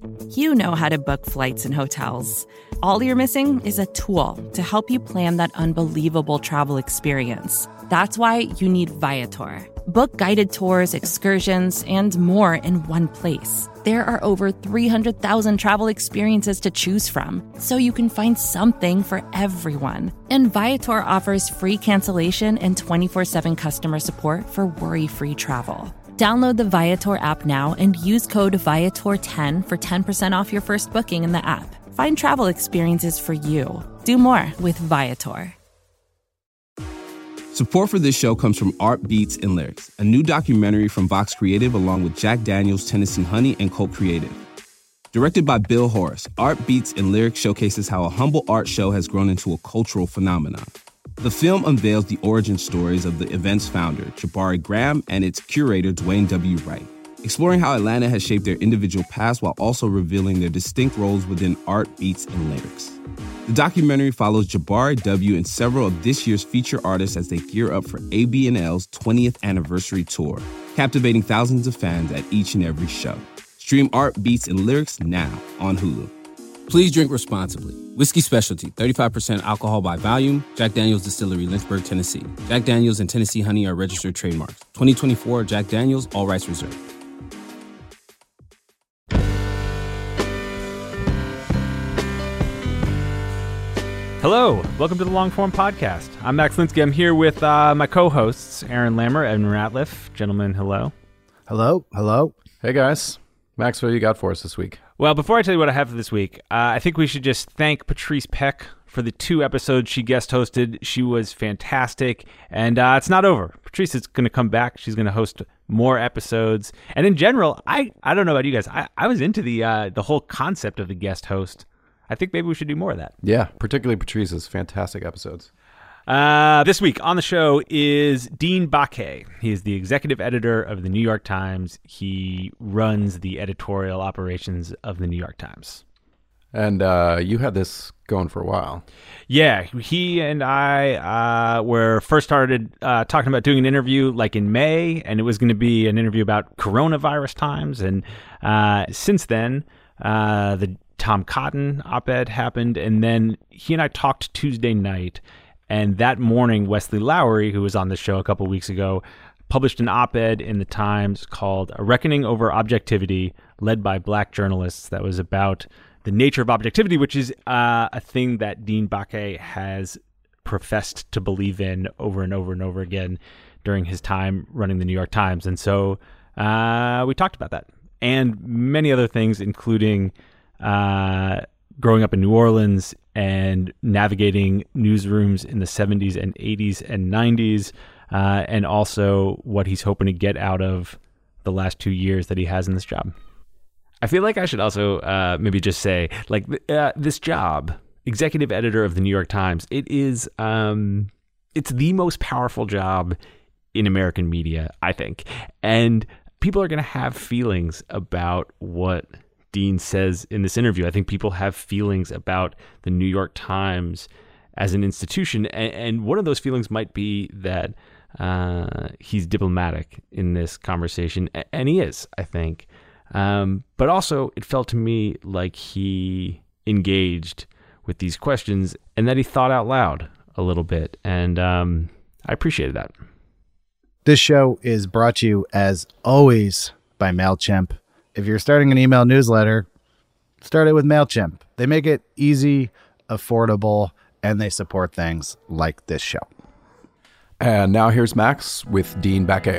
You know how to book flights and hotels. All you're missing is a tool to help you plan that unbelievable travel experience. That's why you need Viator. Book guided tours, excursions, and more in one place. There are over 300,000 travel experiences to choose from, so you can find something for everyone. And Viator offers free cancellation and 24/7 customer support for worry-free travel. Download the Viator app now and use code Viator10 for 10% off your first booking in the app. Find travel experiences for you. Do more with Viator. Support for this show comes from Art Beats and Lyrics, a new documentary from Vox Creative along with Jack Daniels, Tennessee Honey, and Cult Creative. Directed by Bill Horace, Art Beats and Lyrics showcases how a humble art show has grown into a cultural phenomenon. The film unveils the origin stories of the event's founder, Jabari Graham, and its curator, Dwayne W. Wright, exploring how Atlanta has shaped their individual paths while also revealing their distinct roles within Art Beats and Lyrics. The documentary follows Jabari W. and several of this year's feature artists as they gear up for AB&L's 20th anniversary tour, captivating thousands of fans at each and every show. Stream Art Beats and Lyrics now on Hulu. Please drink responsibly. Whiskey Specialty, 35% alcohol by volume. Jack Daniel's Distillery, Lynchburg, Tennessee. Jack Daniel's and Tennessee Honey are registered trademarks. 2024 Jack Daniel's, all rights reserved. Hello, welcome to the Longform Podcast. I'm Max Linsky. I'm here with my co-hosts, Aaron Lammer and Ratliff. Gentlemen, hello. Hello. Hello. Hey, guys. Max, what do you got for us this week? Well, before I tell you what I have for this week, I think we should just thank Patrice Peck for the 2 episodes she guest hosted. She was fantastic, and it's not over. Patrice is going to come back. She's going to host more episodes. And in general, I don't know about you guys. I was into the whole concept of the guest host. I think maybe we should do more of that. Yeah, particularly Patrice's fantastic episodes. This week on the show is Dean Baquet. He is the executive editor of the New York Times. He runs the editorial operations of the New York Times. And you had this going for a while. Yeah, he and I were first started talking about doing an interview like in May, and it was going to be an interview about coronavirus times. And since then, the Tom Cotton op-ed happened, and then he and I talked Tuesday night, and that morning Wesley Lowery, who was on the show a couple weeks ago, published an op-ed in the Times called A Reckoning Over Objectivity, led by Black journalists, that was about the nature of objectivity, which is a thing that Dean Baquet has professed to believe in over and over and over again during his time running the New York Times. And so we talked about that and many other things, including growing up in New Orleans and navigating newsrooms in the 70s and 80s and 90s, and also what he's hoping to get out of the last 2 years that he has in this job. I feel like I should also maybe just say, like, this job, executive editor of the New York Times, it is it's the most powerful job in American media, I think. And people are going to have feelings about what Dean says in this interview. I think people have feelings about the New York Times as an institution, and one of those feelings might be that he's diplomatic in this conversation, and he is, I think. But also, it felt to me like he engaged with these questions and that he thought out loud a little bit, and I appreciated that. This show is brought to you, as always, by MailChimp. If you're starting an email newsletter, start it with MailChimp. They make it easy, affordable, and they support things like this show. And now here's Max with Dean Baquet.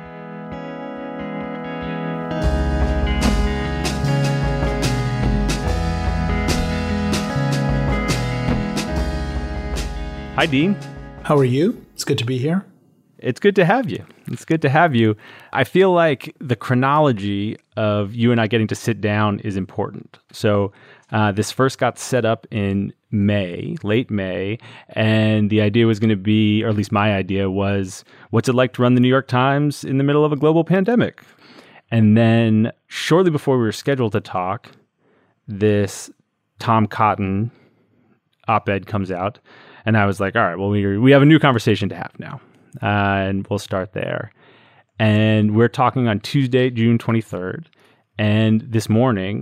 Hi, Dean. How are you? It's good to be here. It's good to have you. It's good to have you. I feel like the chronology of you and I getting to sit down is important. So this first got set up in May, late May, and the idea was going to be, or at least my idea was, what's it like to run the New York Times in the middle of a global pandemic? And then shortly before we were scheduled to talk, this Tom Cotton op-ed comes out, and I was like, all right, well, we have a new conversation to have now. And we'll start there. And we're talking on Tuesday, June 23rd. And this morning,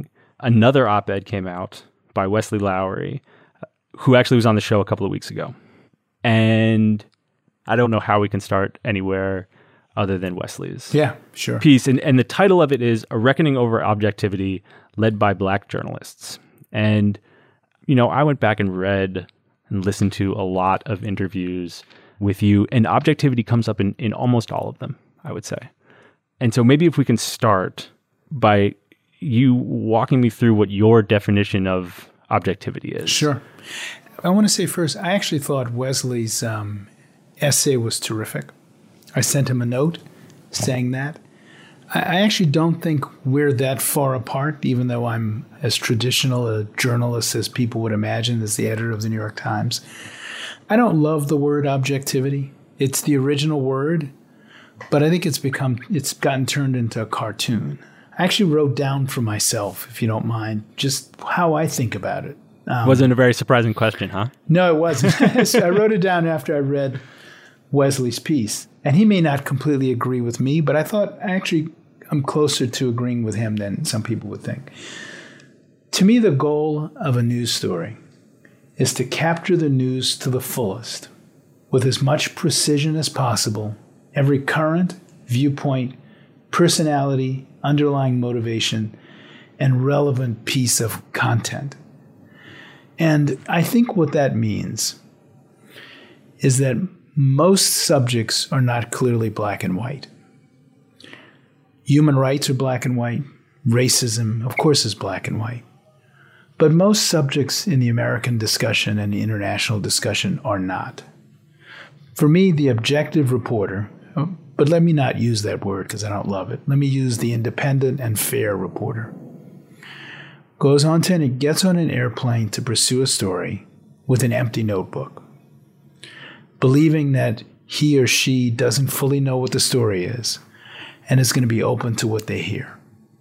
another op-ed came out by Wesley Lowery, who actually was on the show a couple of weeks ago. And I don't know how we can start anywhere other than Wesley's piece. And the title of it is A Reckoning Over Objectivity Led by Black Journalists. And, I went back and read and listened to a lot of interviews with you, and objectivity comes up in almost all of them, I would say. And so maybe if we can start by you walking me through what your definition of objectivity is. Sure. I want to say first, I actually thought Wesley's essay was terrific. I sent him a note saying that. I actually don't think we're that far apart, even though I'm as traditional a journalist as people would imagine as the editor of the New York Times. I don't love the word objectivity. It's the original word, but I think it's gotten turned into a cartoon. I actually wrote down for myself, if you don't mind, just how I think about it. Wasn't a very surprising question, huh? No, it wasn't. So I wrote it down after I read Wesley's piece. And he may not completely agree with me, but I thought I'm closer to agreeing with him than some people would think. To me, the goal of a news story is to capture the news to the fullest, with as much precision as possible, every current, viewpoint, personality, underlying motivation, and relevant piece of content. And I think what that means is that most subjects are not clearly black and white. Human rights are black and white. Racism, of course, is black and white. But most subjects in the American discussion and the international discussion are not. For me, the objective reporter, but let me not use that word because I don't love it. Let me use the independent and fair reporter. Gets on an airplane to pursue a story with an empty notebook, believing that he or she doesn't fully know what the story is and is going to be open to what they hear.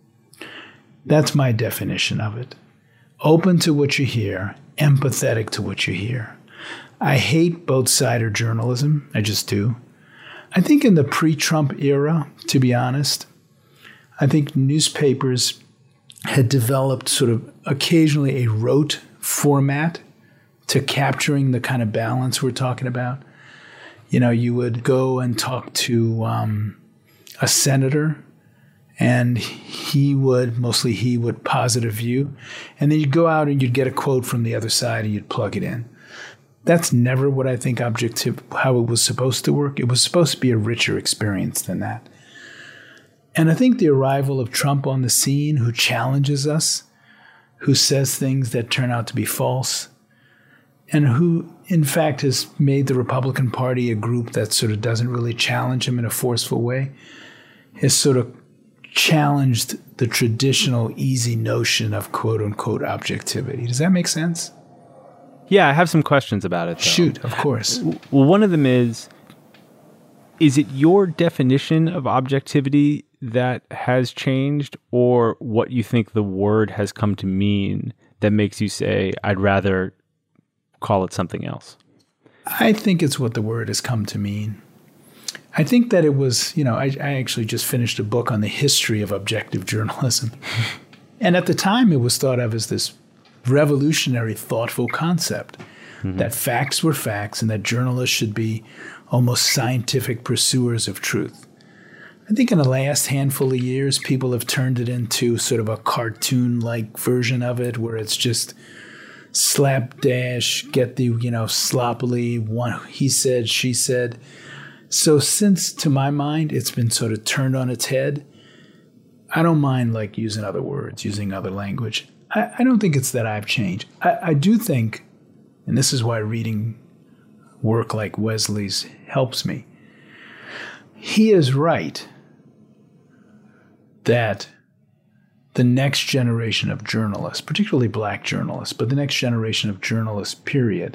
That's my definition of it. Open to what you hear, empathetic to what you hear. I hate both-sider journalism. I just do. I think in the pre-Trump era, to be honest, I think newspapers had developed sort of occasionally a rote format to capturing the kind of balance we're talking about. You would go and talk to a senator, and he would posit a view, and then you'd go out and you'd get a quote from the other side and you'd plug it in. That's never what I think how it was supposed to work. It was supposed to be a richer experience than that. And I think the arrival of Trump on the scene, who challenges us, who says things that turn out to be false, and who, in fact, has made the Republican Party a group that sort of doesn't really challenge him in a forceful way, has sort of challenged the traditional easy notion of quote-unquote objectivity. Does that make sense? Yeah, I have some questions about it, though. Shoot, of course. Well, one of them is it your definition of objectivity that has changed, or what you think the word has come to mean that makes you say, I'd rather call it something else? I think it's what the word has come to mean. I think that it was, I actually just finished a book on the history of objective journalism. And at the time, it was thought of as this revolutionary, thoughtful concept that facts were facts and that journalists should be almost scientific pursuers of truth. I think in the last handful of years, people have turned it into sort of a cartoon-like version of it, where it's just slapdash, get the, sloppily, one, he said, she said. So since, to my mind, it's been sort of turned on its head, I don't mind using other words, using other language. I don't think it's that I've changed. I do think, and this is why reading work like Wesley's helps me, he is right that the next generation of journalists, particularly black journalists, but the next generation of journalists, period,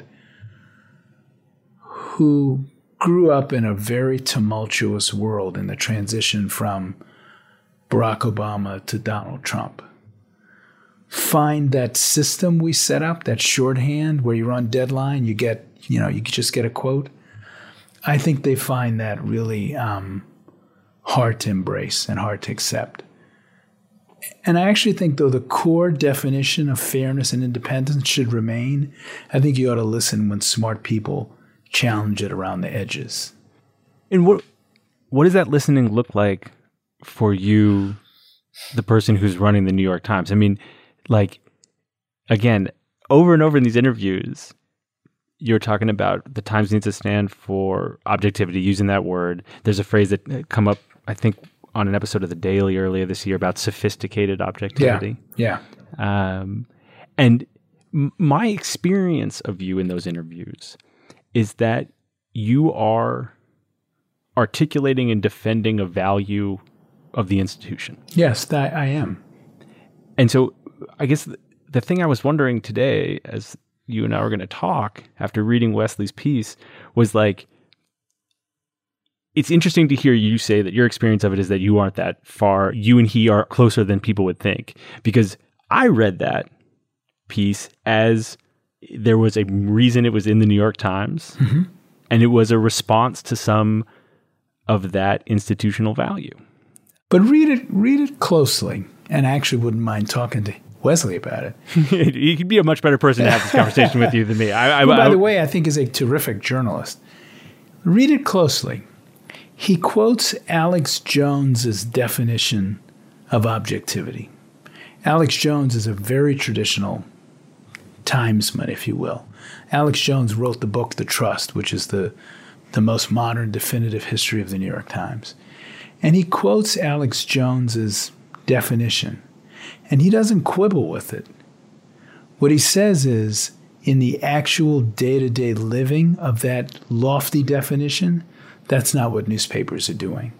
who grew up in a very tumultuous world in the transition from Barack Obama to Donald Trump, find that system we set up, that shorthand where you're on deadline, you just get a quote. I think they find that really hard to embrace and hard to accept. And I actually think, though, the core definition of fairness and independence should remain. I think you ought to listen when smart people challenge it around the edges. And what does that listening look like for you, the person who's running the New York Times? I mean, like, again, over and over in these interviews, you're talking about the Times needs to stand for objectivity, using that word. There's a phrase that come up, I think, on an episode of The Daily earlier this year about sophisticated objectivity. Yeah. And my experience of you in those interviews is that you are articulating and defending a value of the institution. Yes, I am. And so I guess the thing I was wondering today, as you and I were going to talk after reading Wesley's piece, was like, it's interesting to hear you say that your experience of it is that you aren't that far. You and he are closer than people would think. Because I read that piece as there was a reason it was in the New York Times, and it was a response to some of that institutional value. But read it closely, and I actually wouldn't mind talking to Wesley about it. He could be a much better person to have this conversation with you than me. By the way, I think is a terrific journalist. Read it closely. He quotes Alex Jones's definition of objectivity. Alex Jones is a very traditional timesman, if you will. Alex Jones wrote the book The Trust, which is the most modern definitive history of the New York Times. And he quotes Alex Jones's definition, and he doesn't quibble with it. What he says is, in the actual day-to-day living of that lofty definition, that's not what newspapers are doing.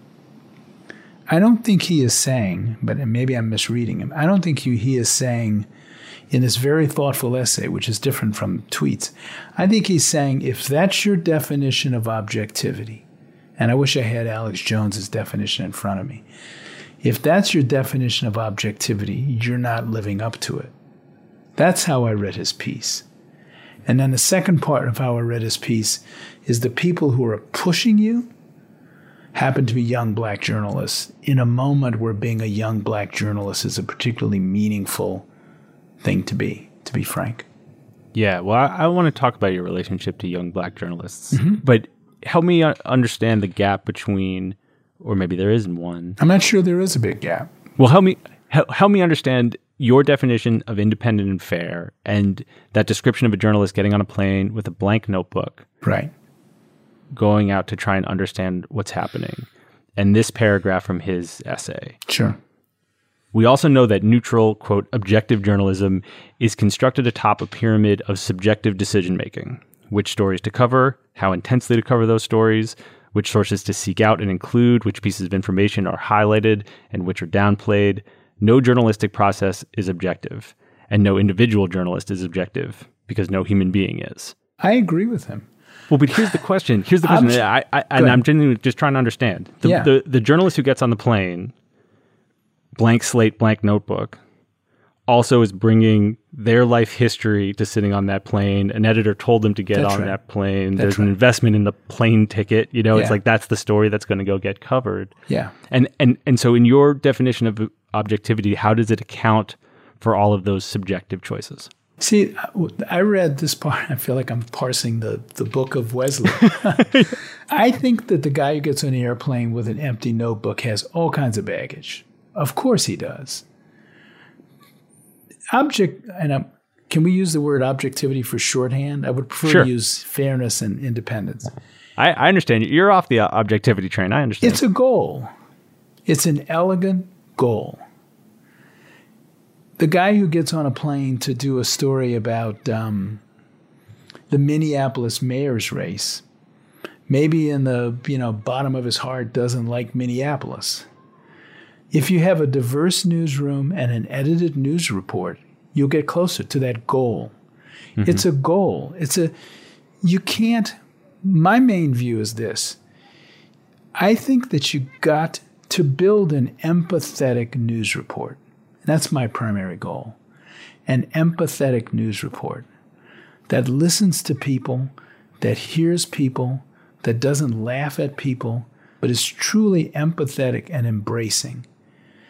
I don't think he is saying, but maybe I'm misreading him, I don't think he is saying in this very thoughtful essay, which is different from tweets, I think he's saying, if that's your definition of objectivity, and I wish I had Alex Jones's definition in front of me, if that's your definition of objectivity, you're not living up to it. That's how I read his piece. And then the second part of how I read his piece is the people who are pushing you happen to be young black journalists in a moment where being a young black journalist is a particularly meaningful thing to be frank. Yeah, well, I want to talk about your relationship to young black journalists, but help me understand the gap between, or maybe there isn't one. I'm not sure there is a big gap. Well, help me understand your definition of independent and fair, and that description of a journalist getting on a plane with a blank notebook, right, going out to try and understand what's happening, and this paragraph from his essay. Sure. We also know that neutral, quote, objective journalism is constructed atop a pyramid of subjective decision-making. Which stories to cover, how intensely to cover those stories, which sources to seek out and include, which pieces of information are highlighted and which are downplayed. No journalistic process is objective, and no individual journalist is objective, because no human being is. I agree with him. Well, but here's the question. I'm genuinely just trying to understand. The journalist who gets on the plane, blank slate, blank notebook, also is bringing their life history to sitting on that plane. An editor told them to get on that plane. There's an investment in the plane ticket. You know, it's like that's the story that's going to go get covered. Yeah. And so in your definition of objectivity, how does it account for all of those subjective choices? See, I read this part. I feel like I'm parsing the book of Wesley. I think that the guy who gets on the airplane with an empty notebook has all kinds of baggage. Of course he does. Can we use the word objectivity for shorthand? I would prefer to use fairness and independence. I understand. You're off the objectivity train. I understand. It's a goal. It's an elegant goal. The guy who gets on a plane to do a story about the Minneapolis mayor's race, maybe in the bottom of his heart doesn't like Minneapolis. If you have a diverse newsroom and an edited news report, you'll get closer to that goal. Mm-hmm. It's a goal. My main view is this. I think that you got to build an empathetic news report. That's my primary goal. An empathetic news report that listens to people, that hears people, that doesn't laugh at people, but is truly empathetic and embracing.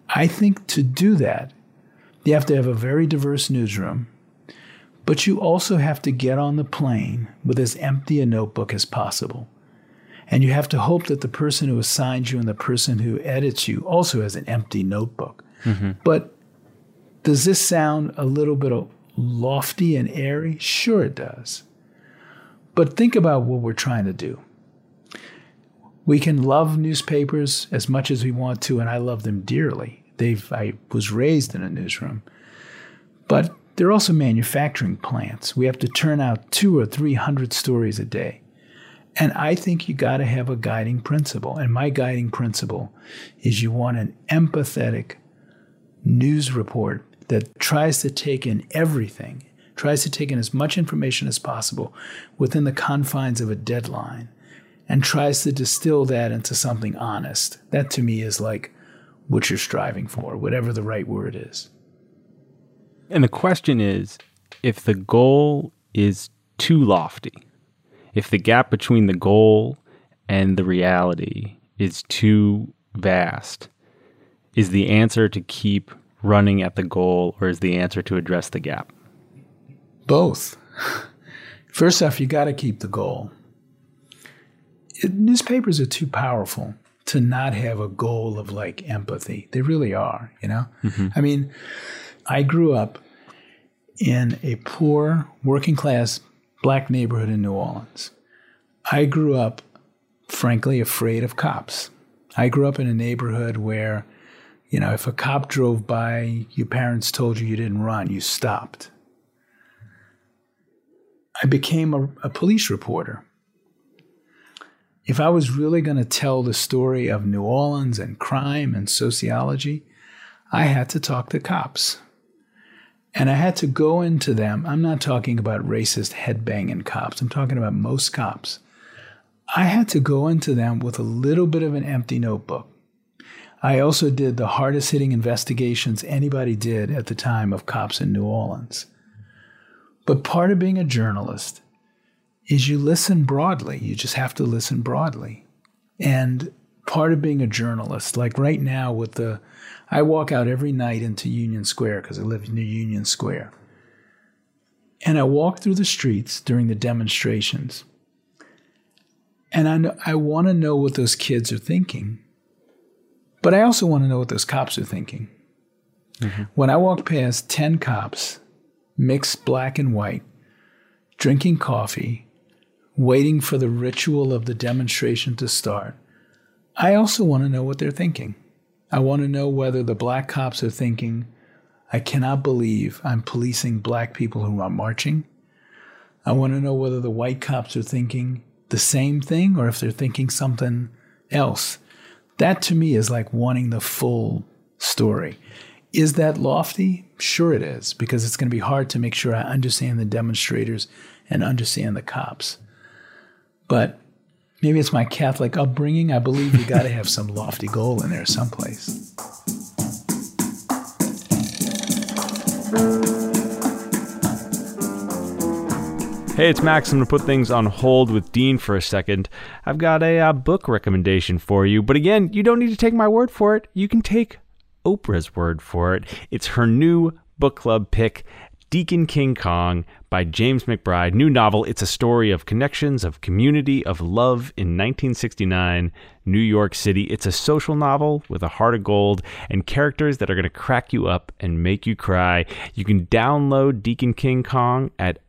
I think to do that, you have to have a very diverse newsroom, but you also have to get on the plane with as empty a notebook as possible. And you have to hope that the person who assigns you and the person who edits you also has an empty notebook. Mm-hmm. But does this sound a little bit lofty and airy? Sure it does. But think about what we're trying to do. We can love newspapers as much as we want to, and I love them dearly. I was raised in a newsroom. But they're also manufacturing plants. We have to turn out 200 or 300 stories a day. And I think you got to have a guiding principle. And my guiding principle is you want an empathetic news report that tries to take in everything, tries to take in as much information as possible within the confines of a deadline, and tries to distill that into something honest. That to me is like what you're striving for, whatever the right word is. And the question is, if the goal is too lofty, if the gap between the goal and the reality is too vast, is the answer to keep running at the goal, or is the answer to address the gap? Both. First off, you got to keep the goal. Newspapers are too powerful to not have a goal of like empathy. They really are, you know? Mm-hmm. I mean, I grew up in a poor, working class black neighborhood in New Orleans. I grew up, frankly, afraid of cops. I grew up in a neighborhood where, you know, if a cop drove by, your parents told you didn't run, you stopped. I became a police reporter. If I was really going to tell the story of New Orleans and crime and sociology, I had to talk to cops. And I had to go into them. I'm not talking about racist headbanging cops. I'm talking about most cops. I had to go into them with a little bit of an empty notebook. I also did the hardest hitting investigations anybody did at the time of cops in New Orleans. But part of being a journalist is you listen broadly. You just have to listen broadly. And part of being a journalist, like right now I walk out every night into Union Square because I live near Union Square. And I walk through the streets during the demonstrations. And I want to know what those kids are thinking. But I also want to know what those cops are thinking. Mm-hmm. When I walk past 10 cops, mixed black and white, drinking coffee, waiting for the ritual of the demonstration to start, I also want to know what they're thinking. I want to know whether the black cops are thinking, I cannot believe I'm policing black people who are marching. I want to know whether the white cops are thinking the same thing or if they're thinking something else. That to me is like wanting the full story. Is that lofty? Sure it is, because it's going to be hard to make sure I understand the demonstrators and understand the cops. But maybe it's my Catholic upbringing. I believe you got to have some lofty goal in there someplace. Hey, it's Max. I'm going to put things on hold with Dean for a second. I've got a book recommendation for you. But again, you don't need to take my word for it. You can take Oprah's word for it. It's her new book club pick, Deacon King Kong by James McBride. New novel. It's a story of connections, of community, of love in 1969 New York City. It's a social novel with a heart of gold and characters that are going to crack you up and make you cry. You can download Deacon King Kong at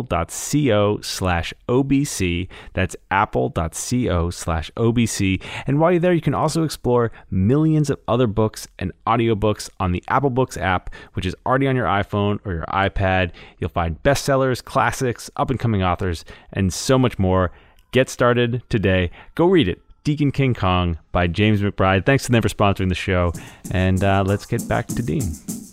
apple.co/OBC. That's apple.co/OBC. And while you're there, you can also explore millions of other books and audiobooks on the Apple Books app, which is already on your iPhone or your iPad. You'll find bestsellers, classics, up-and-coming authors, and so much more. Get started today. Go read it. Deacon King Kong by James McBride. Thanks to them for sponsoring the show. And let's get back to Dean.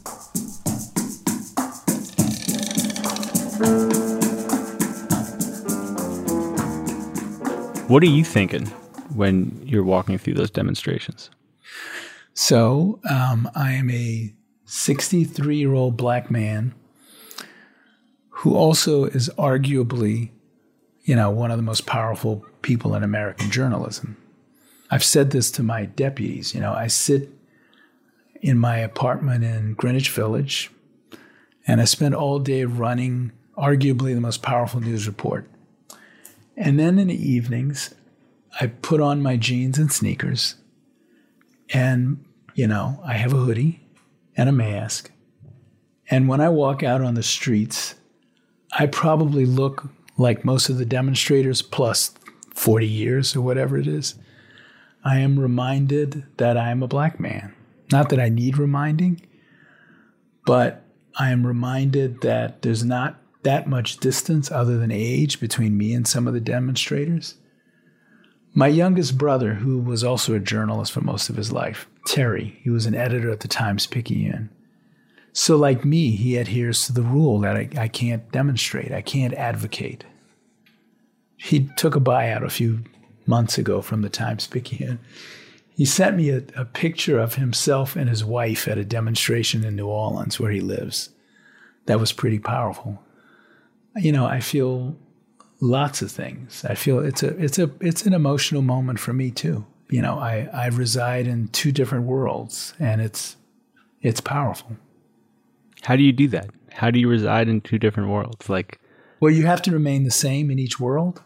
What are you thinking when you're walking through those demonstrations? So I am a 63-year-old black man who also is arguably, one of the most powerful people in American journalism. I've said this to my deputies. I sit in my apartment in Greenwich Village, and I spent all day running arguably the most powerful news report. And then in the evenings, I put on my jeans and sneakers, and, I have a hoodie and a mask. And when I walk out on the streets, I probably look like most of the demonstrators plus 40 years or whatever it is. I am reminded that I am a black man. Not that I need reminding, but I am reminded that there's not that much distance other than age between me and some of the demonstrators. My youngest brother, who was also a journalist for most of his life, Terry, he was an editor at the Times-Picayune. So like me, he adheres to the rule that I can't demonstrate, I can't advocate. He took a buyout a few months ago from the Times-Picayune. He sent me a picture of himself and his wife at a demonstration in New Orleans where he lives. That was pretty powerful. I feel lots of things. I feel it's an emotional moment for me too. I reside in two different worlds, and it's powerful. How do you do that? How do you reside in two different worlds? Well, you have to remain the same in each world.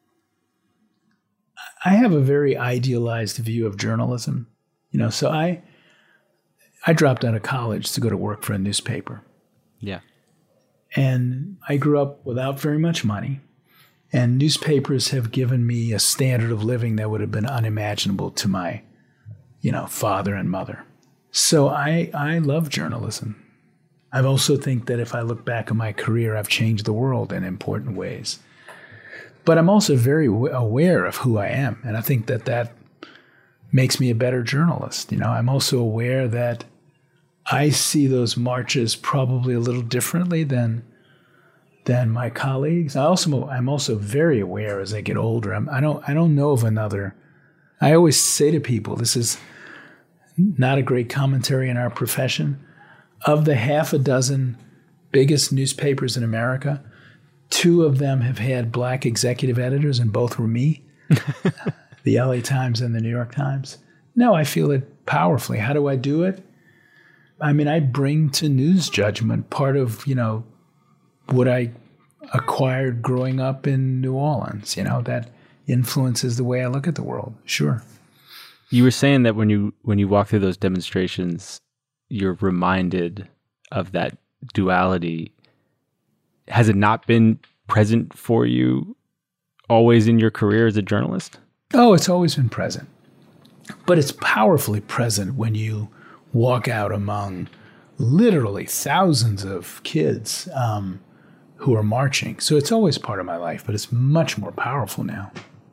I have a very idealized view of journalism. So I dropped out of college to go to work for a newspaper. Yeah. And I grew up without very much money. And newspapers have given me a standard of living that would have been unimaginable to my, father and mother. So I love journalism. I also think that if I look back on my career, I've changed the world in important ways. But I'm also very aware of who I am. And I think that makes me a better journalist. I'm also aware that I see those marches probably a little differently than my colleagues. I'm also very aware as I get older. I don't know of another. I always say to people, this is not a great commentary in our profession. Of the half a dozen biggest newspapers in America, 2 of them have had black executive editors, and both were me, the LA Times and the New York Times. No, I feel it powerfully. How do I do it? I bring to news judgment part of, what I acquired growing up in New Orleans, that influences the way I look at the world. Sure. You were saying that when you walk through those demonstrations, you're reminded of that duality. Has it not been present for you always in your career as a journalist? Oh, it's always been present. But it's powerfully present when you walk out among literally thousands of kids who are marching. So it's always part of my life, but it's much more powerful now.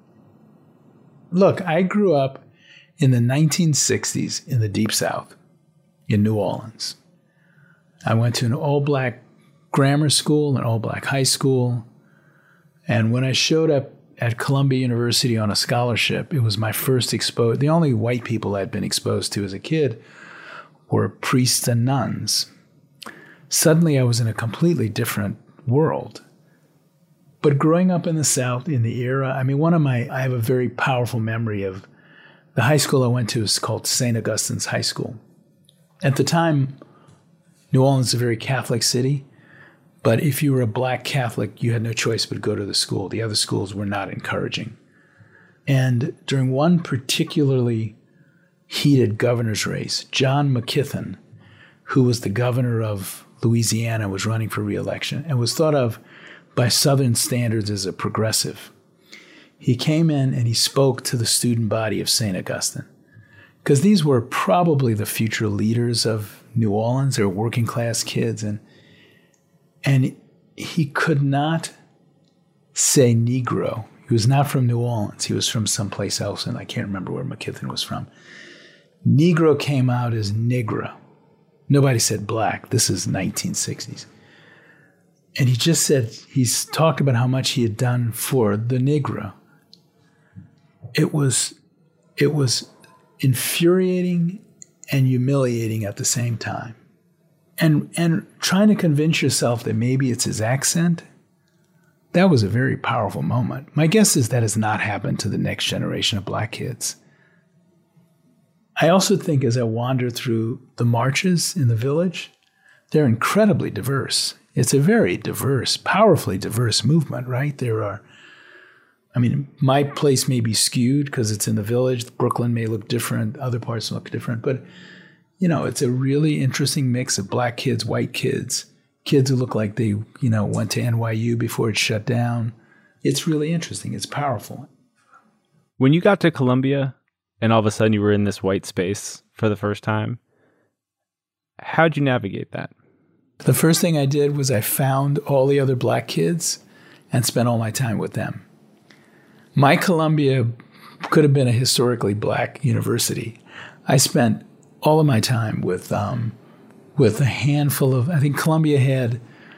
Look, I grew up in the 1960s in the Deep South in New Orleans. I went to an all-black grammar school, an all-black high school. And when I showed up at Columbia University on a scholarship, it was my first exposure. The only white people I'd been exposed to as a kid were priests and nuns. Suddenly I was in a completely different world. But growing up in the South in the era, I have a very powerful memory of the high school I went to is called St. Augustine's High School. At the time, New Orleans is a very Catholic city, but if you were a black Catholic, you had no choice but go to the school. The other schools were not encouraging. And during one particularly heated governor's race, John McKithen, who was the governor of Louisiana, was running for re-election and was thought of by Southern standards as a progressive. He came in and he spoke to the student body of St. Augustine, because these were probably the future leaders of New Orleans. They were working class kids. And he could not say Negro. He was not from New Orleans. He was from someplace else, and I can't remember where McKithen was from. Negro came out as Negro. Nobody said black. This is 1960s. And he just said, he's talked about how much he had done for the Negro. It was infuriating and humiliating at the same time. And trying to convince yourself that maybe it's his accent, that was a very powerful moment. My guess is that has not happened to the next generation of black kids. I also think as I wander through the marches in the village, they're incredibly diverse. It's a very diverse, powerfully diverse movement, right? My place may be skewed because it's in the village. Brooklyn may look different. Other parts look different. But, it's a really interesting mix of black kids, white kids, kids who look like they, went to NYU before it shut down. It's really interesting. It's powerful. When you got to Columbia and all of a sudden you were in this white space for the first time, how'd you navigate that? The first thing I did was I found all the other black kids and spent all my time with them. My Columbia could have been a historically black university. I spent all of my time with a handful of, I think Columbia had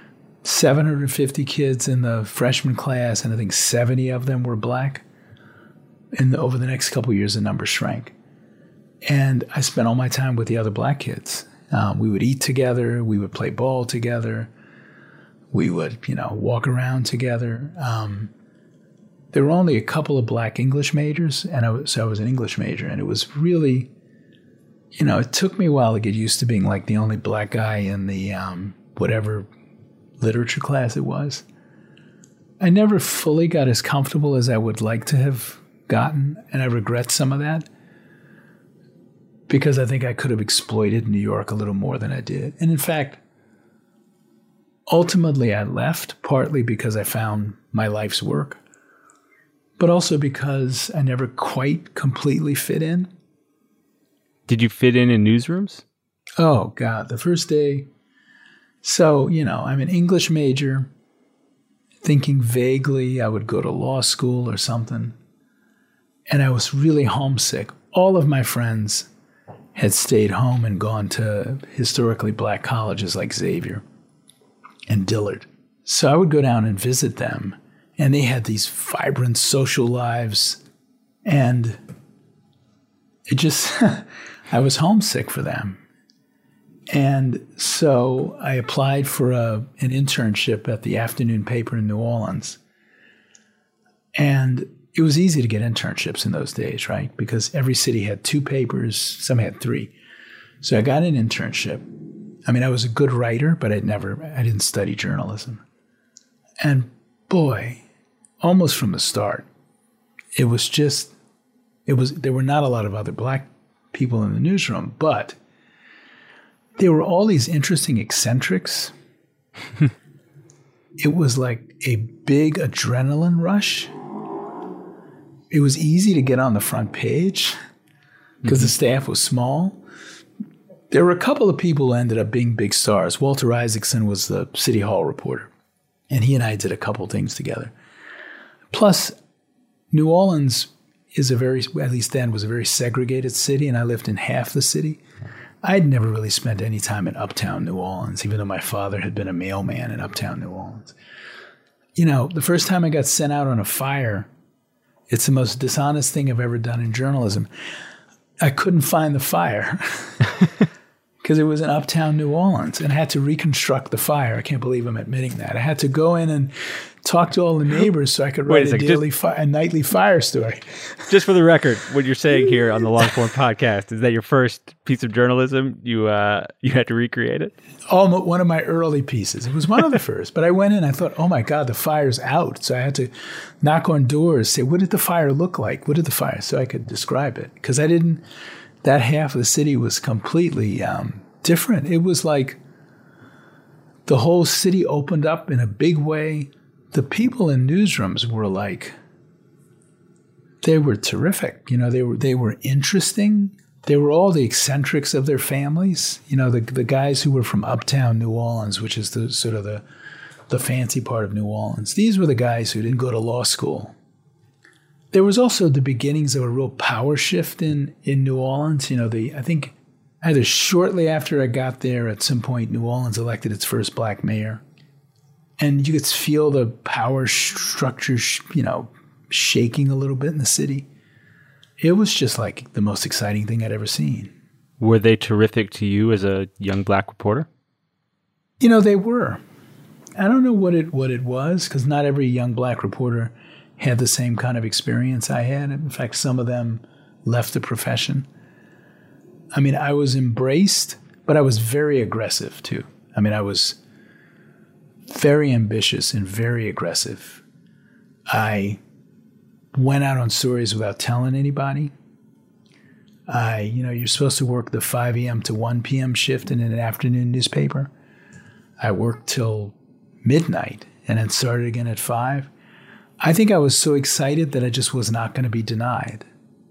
750 kids in the freshman class, and I think 70 of them were black. And over the next couple of years, the number shrank. And I spent all my time with the other black kids. We would eat together. We would play ball together. We would, walk around together. There were only a couple of black English majors, and I was an English major. And it was really, it took me a while to get used to being like the only black guy in the whatever literature class it was. I never fully got as comfortable as I would like to have gotten, and I regret some of that because I think I could have exploited New York a little more than I did. And in fact, ultimately I left partly because I found my life's work, but also because I never quite completely fit in. Did you fit in newsrooms? Oh, God, the first day. So, I'm an English major, thinking vaguely I would go to law school or something. And I was really homesick. All of my friends had stayed home and gone to historically black colleges like Xavier and Dillard. So I would go down and visit them, and they had these vibrant social lives. And it just, I was homesick for them. And so I applied for an internship at the afternoon paper in New Orleans. And it was easy to get internships in those days, right? Because every city had 2 papers, some had 3. So I got an internship. I was a good writer, but I didn't study journalism. And boy, almost from the start, there were not a lot of other black people in the newsroom, but there were all these interesting eccentrics. It was like a big adrenaline rush. It was easy to get on the front page because the staff was small. There were a couple of people who ended up being big stars. Walter Isaacson was the City Hall reporter, and he and I did a couple things together. Plus, New Orleans is at least then, was a very segregated city, and I lived in half the city. I'd never really spent any time in uptown New Orleans, even though my father had been a mailman in uptown New Orleans. The first time I got sent out on a fire, it's the most dishonest thing I've ever done in journalism. I couldn't find the fire because it was in uptown New Orleans, and I had to reconstruct the fire. I can't believe I'm admitting that. I had to go in and talk to all the neighbors so I could write a nightly fire story. Just for the record, what you're saying here on the Long Form podcast is that your first piece of journalism, you had to recreate it? One of my early pieces. It was one of the first. But I went in, I thought, oh my God, the fire's out. So I had to knock on doors, say, what did the fire look like? So I could describe it. Because that half of the city was completely different. It was like the whole city opened up in a big way. The people in newsrooms were like, they were terrific. They were interesting. They were all the eccentrics of their families. The guys who were from uptown New Orleans, which is the sort of the fancy part of New Orleans. These were the guys who didn't go to law school. There was also the beginnings of a real power shift in New Orleans. I think either shortly after I got there, at some point, New Orleans elected its first black mayor. And you could feel the power structure, shaking a little bit in the city. It was just like the most exciting thing I'd ever seen. Were they terrific to you as a young black reporter? They were. I don't know what it was, because not every young black reporter had the same kind of experience I had. In fact, some of them left the profession. I mean, I was embraced, but I was very aggressive too. I mean, I was very ambitious and very aggressive. I went out on stories without telling anybody. You're supposed to work the 5 a.m. to 1 p.m. shift in an afternoon newspaper. I worked till midnight and then started again at 5. I think I was so excited that I just was not going to be denied.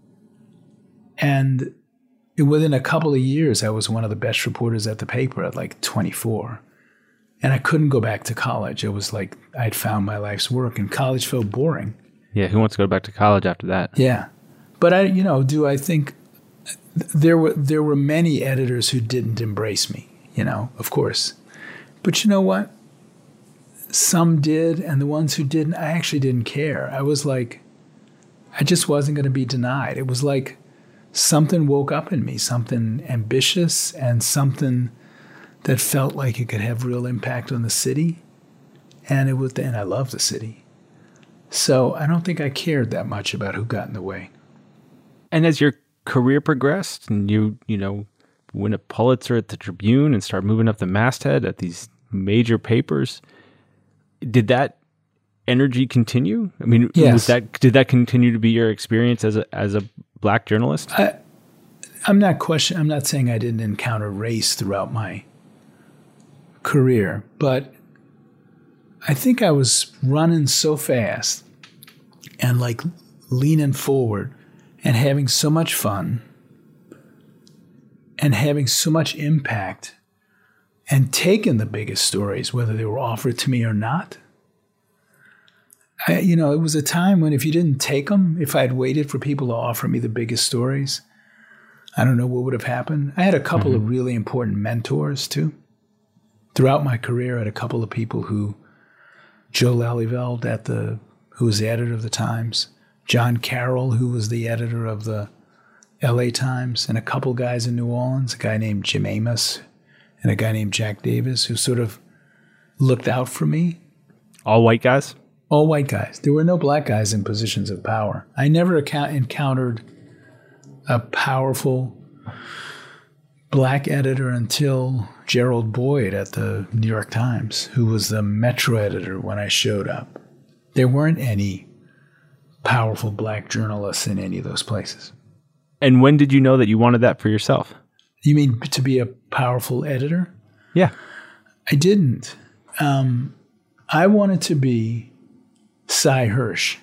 And within a couple of years, I was one of the best reporters at the paper at like 24. And I couldn't go back to college. It was like I'd found my life's work, and college felt boring. Yeah, who wants to go back to college after that? Yeah. But I think there were many editors who didn't embrace me, of course. But you know what? Some did, and the ones who didn't, I actually didn't care. I was like, I just wasn't going to be denied. It was like something woke up in me, something ambitious and something that felt like it could have real impact on the city. And I love the city. So I don't think I cared that much about who got in the way. And as your career progressed and you win a Pulitzer at the Tribune and start moving up the masthead at these major papers, did that energy continue? I mean, yes. Did that continue to be your experience as a black journalist? I'm not saying I didn't encounter race throughout my career, but I think I was running so fast and like leaning forward and having so much fun and having so much impact and taking the biggest stories, whether they were offered to me or not. It was a time when if you didn't take them, if I had waited for people to offer me the biggest stories, I don't know what would have happened. I had a couple of really important mentors too. Throughout my career, I had a couple of people Joe Lelyveld who was the editor of the Times, John Carroll, who was the editor of the LA Times, and a couple guys in New Orleans, a guy named Jim Amos and a guy named Jack Davis, who sort of looked out for me. All white guys? All white guys. There were no black guys in positions of power. I never encountered a powerful black editor until Gerald Boyd at the New York Times, who was the Metro editor when I showed up. There weren't any powerful black journalists in any of those places. And when did you know that you wanted that for yourself? You mean to be a powerful editor? Yeah. I didn't. I wanted to be Cy Hirsch.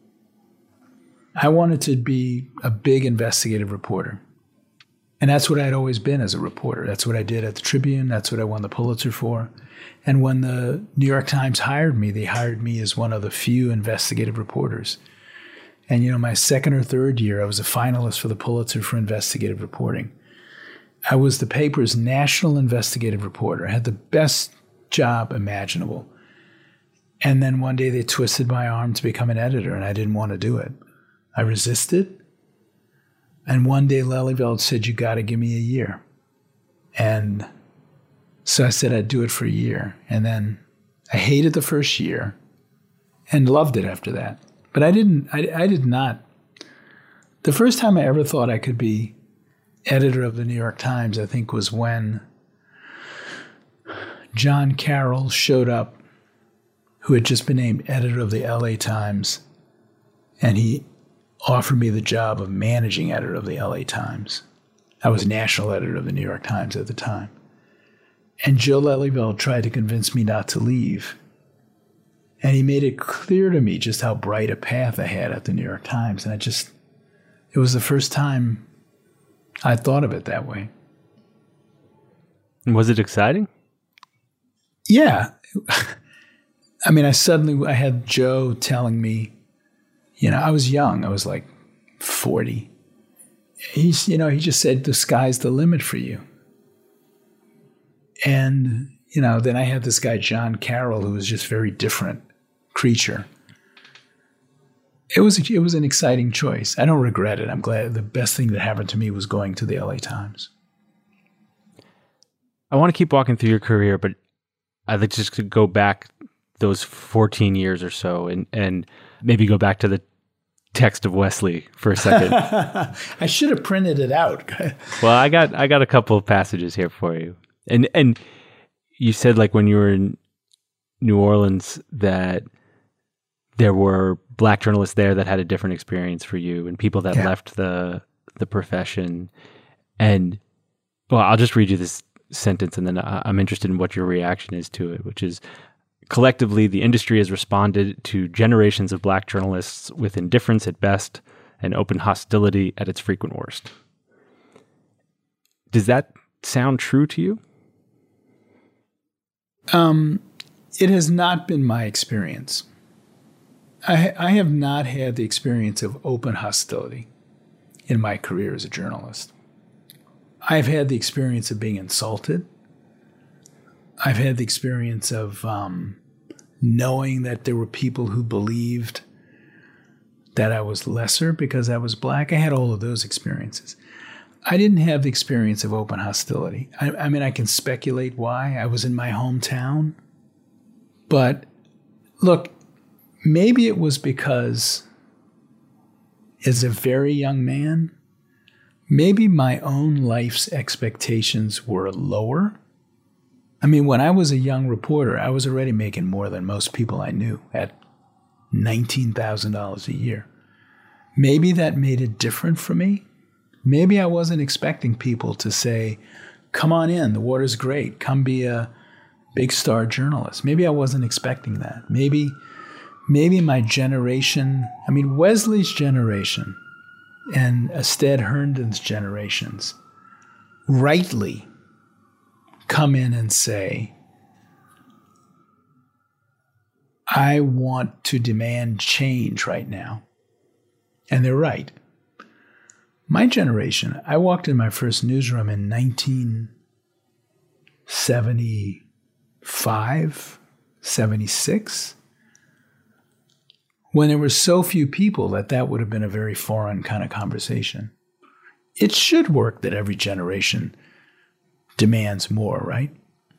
I wanted to be a big investigative reporter. And that's what I'd always been as a reporter. That's what I did at the Tribune. That's what I won the Pulitzer for. And when the New York Times hired me, they hired me as one of the few investigative reporters. And, my second or third year, I was a finalist for the Pulitzer for investigative reporting. I was the paper's national investigative reporter. I had the best job imaginable. And then one day they twisted my arm to become an editor, and I didn't want to do it. I resisted. And one day Lelyveld said, you got to give me a year. And so I said I'd do it for a year. And then I hated the first year and loved it after that. But I did not. The first time I ever thought I could be editor of the New York Times, I think, was when John Carroll showed up, who had just been named editor of the LA Times, and he offered me the job of managing editor of the LA Times. I was national editor of the New York Times at the time. And Joe Lelyveld tried to convince me not to leave. And he made it clear to me just how bright a path I had at the New York Times. And it was the first time I thought of it that way. And was it exciting? Yeah. I mean, I had Joe telling me, I was young. I was like 40. He just said, the sky's the limit for you. And, then I had this guy, John Carroll, who was just very different creature. It was an exciting choice. I don't regret it. I'm glad. The best thing that happened to me was going to the LA Times. I want to keep walking through your career, but I'd like just to go back those 14 years or so and maybe go back to the text of Wesley for a second. I should have printed it out. Well, I got a couple of passages here for you. And you said, like, when you were in New Orleans that there were Black journalists there that had a different experience for you, and people that left the profession. And well, I'll just read you this sentence, and then I'm interested in what your reaction is to it, which is, collectively, the industry has responded to generations of Black journalists with indifference at best and open hostility at its frequent worst. Does that sound true to you? It has not been my experience. I have not had the experience of open hostility in my career as a journalist. I've had the experience of being insulted. I've had the experience of knowing that there were people who believed that I was lesser because I was Black. I had all of those experiences. I didn't have the experience of open hostility. I mean, I can speculate why. I was in my hometown. But look, maybe it was because as a very young man, maybe my own life's expectations were lower. I mean, when I was a young reporter, I was already making more than most people I knew at $19,000 a year. Maybe that made it different for me. Maybe I wasn't expecting people to say, come on in, the water's great, come be a big star journalist. Maybe I wasn't expecting that. Maybe my generation, I mean, Wesley's generation and Stead Herndon's generations rightly come in and say, I want to demand change right now. And they're right. My generation, I walked in my first newsroom in 1975, 76, when there were so few people that would have been a very foreign kind of conversation. It should work that every generation demands more, right?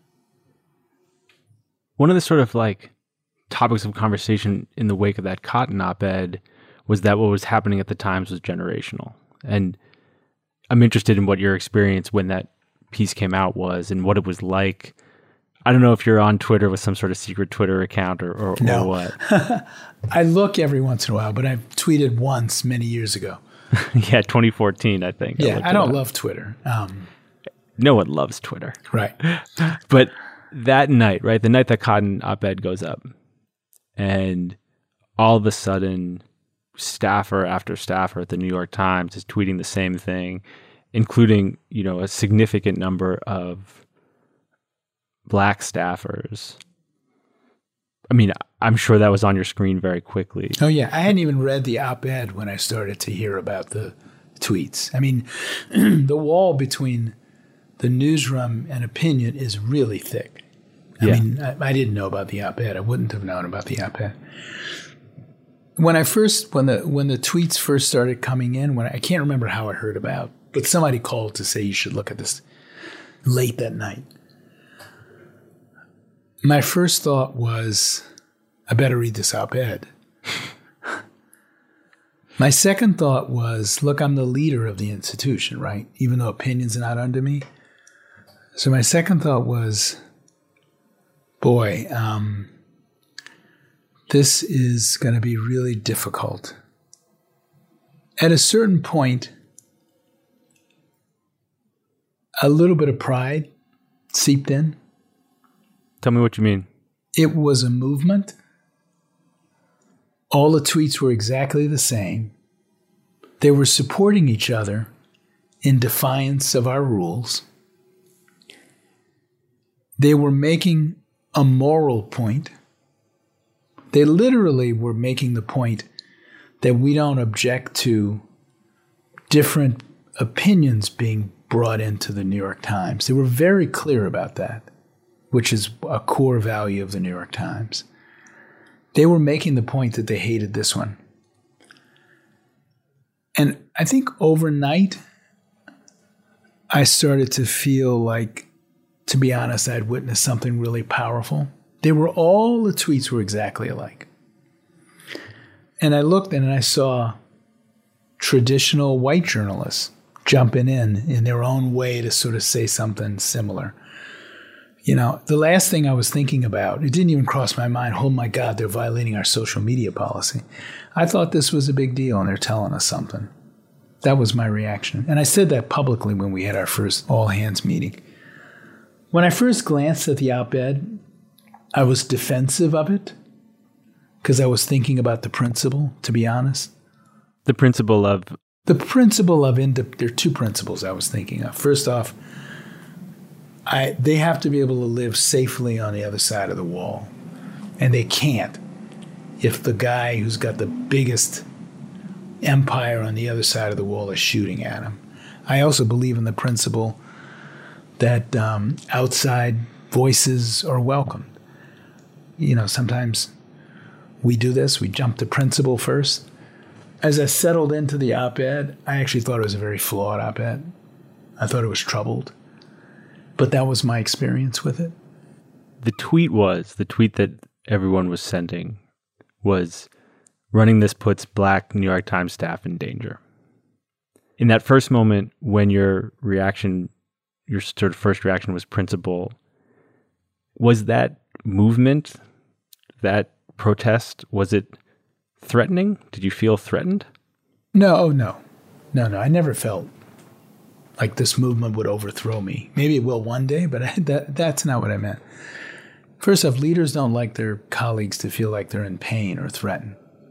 One of the sort of like topics of conversation in the wake of that Cotton op-ed was that what was happening at the Times was generational. And I'm interested in what your experience when that piece came out was and what it was like. I don't know if you're on Twitter with some sort of secret Twitter account or what. I look every once in a while, but I've tweeted once many years ago. Yeah, 2014, I think. Yeah, I don't love Twitter. No one loves Twitter. Right. But that night, right, the night that Cotton op-ed goes up, and all of a sudden, staffer after staffer at the New York Times is tweeting the same thing, including, you know, a significant number of Black staffers. I mean, I'm sure that was on your screen very quickly. Oh, yeah. I hadn't even read the op-ed when I started to hear about the tweets. I mean, the wall between the newsroom and opinion is really thick. I mean, I didn't know about the op-ed. I wouldn't have known about the op-ed. When the tweets first started coming in, I can't remember how I heard about, but somebody called to say you should look at this late that night. My first thought was, I better read this op-ed. My second thought was, look, I'm the leader of the institution, right? Even though opinion's not under me. So my second thought was, boy, this is going to be really difficult. At a certain point, a little bit of pride seeped in. Tell me what you mean. It was a movement. All the tweets were exactly the same. They were supporting each other in defiance of our rules. They were making a moral point. They literally were making the point that we don't object to different opinions being brought into the New York Times. They were very clear about that, which is a core value of the New York Times. They were making the point that they hated this one. And I think overnight, I started to feel like, to be honest, I'd witnessed something really powerful. All the tweets were exactly alike. And I looked and I saw traditional white journalists jumping in their own way to sort of say something similar. You know, the last thing I was thinking about, it didn't even cross my mind, oh my God, they're violating our social media policy. I thought this was a big deal and they're telling us something. That was my reaction. And I said that publicly when we had our first all-hands meeting. When I first glanced at the op-ed, I was defensive of it because I was thinking about the principle, to be honest. The principle of? The principle of, there are two principles I was thinking of. First off, they have to be able to live safely on the other side of the wall. And they can't if the guy who's got the biggest empire on the other side of the wall is shooting at him. I also believe in the principle that outside voices are welcomed. You know, sometimes we do this, we jump to principle first. As I settled into the op-ed, I actually thought it was a very flawed op-ed. I thought it was troubled. But that was my experience with it. The tweet that everyone was sending was, running this puts Black New York Times staff in danger. In that first moment, when your sort of first reaction was principle, was that movement, that protest, was it threatening? Did you feel threatened? No. I never felt like this movement would overthrow me. Maybe it will one day, but that's not what I meant. First off, leaders don't like their colleagues to feel like they're in pain or threatened.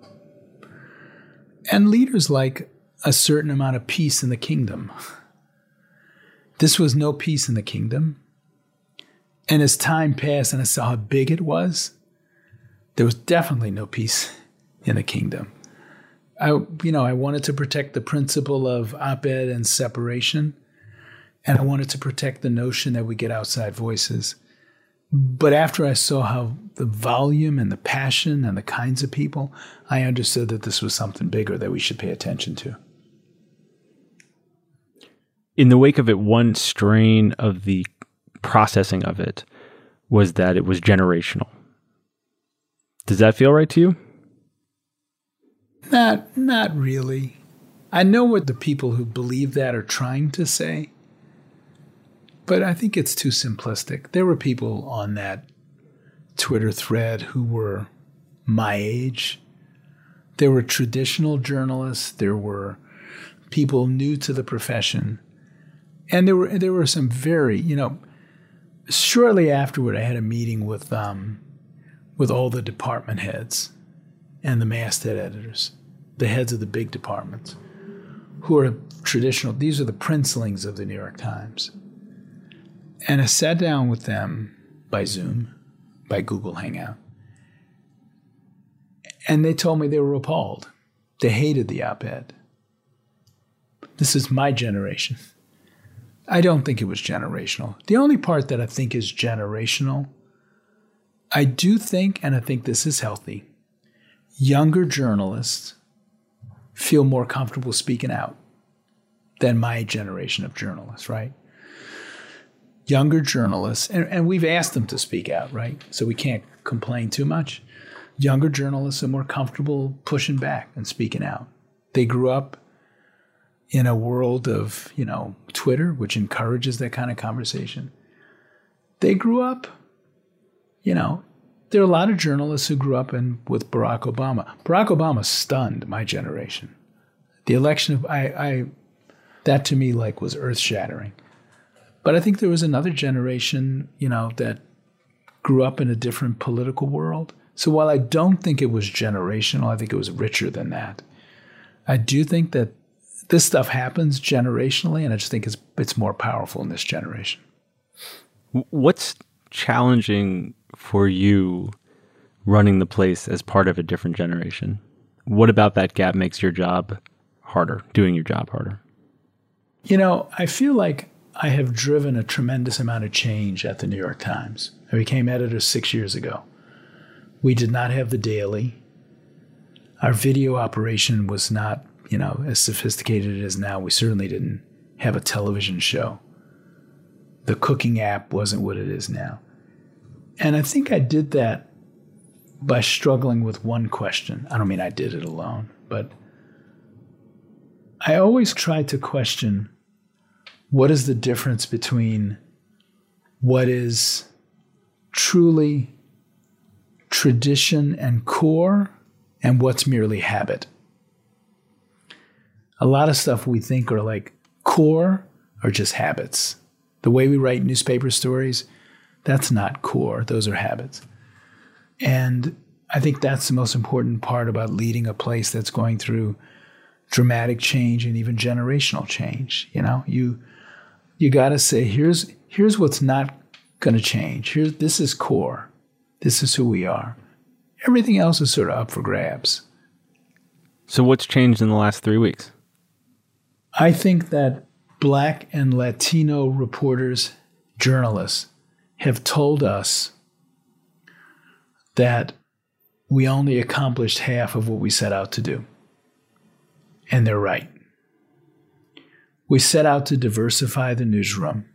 And leaders like a certain amount of peace in the kingdom. This was no peace in the kingdom. And as time passed and I saw how big it was, there was definitely no peace in the kingdom. I wanted to protect the principle of op-ed and separation, and I wanted to protect the notion that we get outside voices. But after I saw how the volume and the passion and the kinds of people, I understood that this was something bigger that we should pay attention to. In the wake of it, one strain of the processing of it was that it was generational. Does that feel right to you? Not really. I know what the people who believe that are trying to say, but I think it's too simplistic. There were people on that Twitter thread who were my age. There were traditional journalists. There were people new to the profession. And there were some very, shortly afterward, I had a meeting with all the department heads and the masthead editors, the heads of the big departments, who are traditional. These are the princelings of the New York Times. And I sat down with them by Zoom, by Google Hangout. And they told me they were appalled. They hated the op-ed. This is my generation. I don't think it was generational. The only part that I think is generational, I do think, and I think this is healthy, younger journalists feel more comfortable speaking out than my generation of journalists, right? Younger journalists, and we've asked them to speak out, right? So we can't complain too much. Younger journalists are more comfortable pushing back and speaking out. They grew up in a world of, Twitter, which encourages that kind of conversation. They grew up, there are a lot of journalists who grew up with Barack Obama. Barack Obama stunned my generation. The election of, that to me was earth-shattering. But I think there was another generation, that grew up in a different political world. So while I don't think it was generational, I think it was richer than that. I do think that this stuff happens generationally, and I just think it's more powerful in this generation. What's challenging for you running the place as part of a different generation? What about that gap makes your job harder, doing your job harder? I feel like I have driven a tremendous amount of change at the New York Times. I became editor 6 years ago. We did not have the daily. Our video operation was not, as sophisticated as it is now. We certainly didn't have a television show. The cooking app wasn't what it is now. And I think I did that by struggling with one question. I don't mean I did it alone, but I always try to question what is the difference between what is truly tradition and core and what's merely habit. A lot of stuff we think are like core are just habits. The way we write newspaper stories, that's not core. Those are habits. And I think that's the most important part about leading a place that's going through dramatic change and even generational change. You know, you got to say, here's what's not going to change. This is core. This is who we are. Everything else is sort of up for grabs. So what's changed in the last 3 weeks? I think that Black and Latino reporters, journalists, have told us that we only accomplished half of what we set out to do. And they're right. We set out to diversify the newsroom.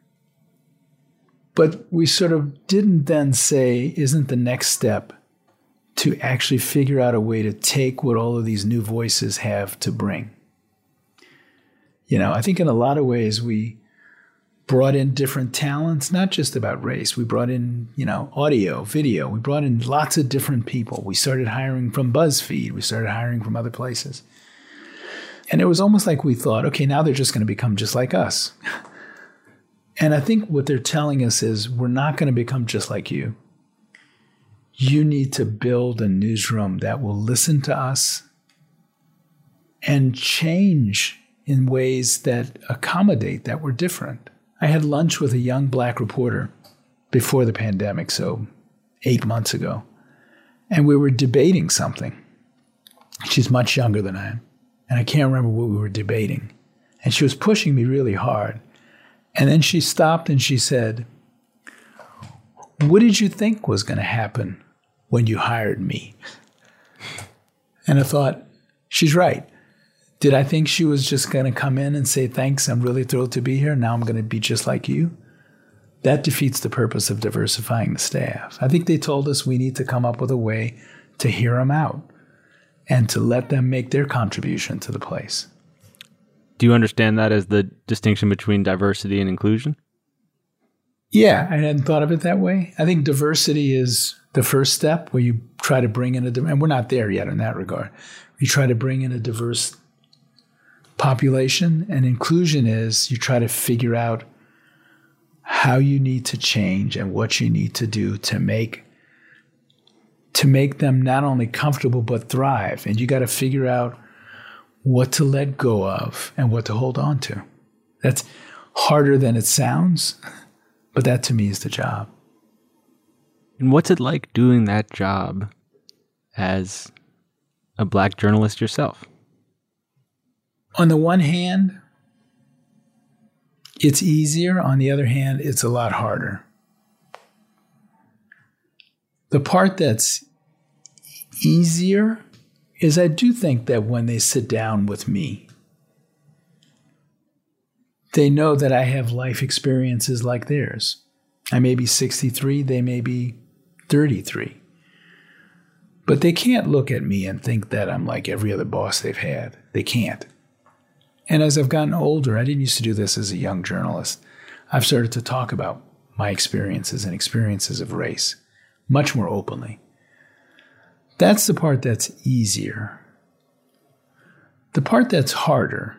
But we sort of didn't then say, isn't the next step to actually figure out a way to take what all of these new voices have to bring? You know, I think in a lot of ways we brought in different talents, not just about race. We brought in, audio, video. We brought in lots of different people. We started hiring from BuzzFeed. We started hiring from other places. And it was almost like we thought, okay, now they're just going to become just like us. And I think what they're telling us is we're not going to become just like you. You need to build a newsroom that will listen to us and change in ways that accommodate that we're different. I had lunch with a young Black reporter before the pandemic, so 8 months ago, and we were debating something. She's much younger than I am, and I can't remember what we were debating. And she was pushing me really hard. And then she stopped and she said, "What did you think was going to happen when you hired me?" And I thought, she's right. Did I think she was just going to come in and say, "Thanks, I'm really thrilled to be here. Now I'm going to be just like you"? That defeats the purpose of diversifying the staff. I think they told us we need to come up with a way to hear them out and to let them make their contribution to the place. Do you understand that as the distinction between diversity and inclusion? Yeah, I hadn't thought of it that way. I think diversity is the first step where you try to bring in and we're not there yet in that regard. You try to bring in a diverse population, and inclusion is you try to figure out how you need to change and what you need to do to make them not only comfortable but thrive. And you got to figure out what to let go of and what to hold on to. That's harder than it sounds, but that to me is the job. And what's it like doing that job as a Black journalist yourself? On the one hand, it's easier. On the other hand, it's a lot harder. The part that's easier is I do think that when they sit down with me, they know that I have life experiences like theirs. I may be 63, they may be 33. But they can't look at me and think that I'm like every other boss they've had. They can't. And as I've gotten older, I didn't used to do this as a young journalist. I've started to talk about my experiences and experiences of race much more openly. That's the part that's easier. The part that's harder,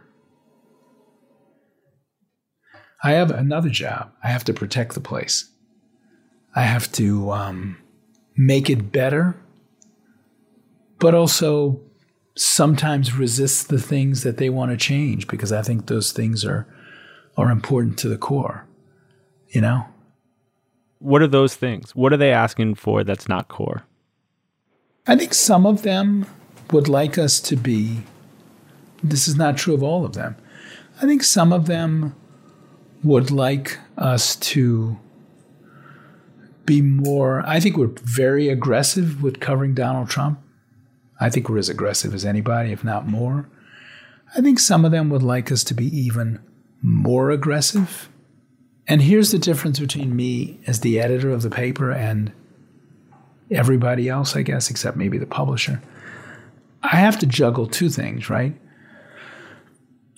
I have another job. I have to protect the place. I have to make it better, but also sometimes resist the things that they want to change because I think those things are important to the core, you know? What are those things? What are they asking for that's not core? I think some of them would like us to be, this is not true of all of them. I think some of them would like us to be more, I think we're very aggressive with covering Donald Trump. I think we're as aggressive as anybody, if not more. I think some of them would like us to be even more aggressive. And here's the difference between me as the editor of the paper and everybody else, I guess, except maybe the publisher. I have to juggle two things, right?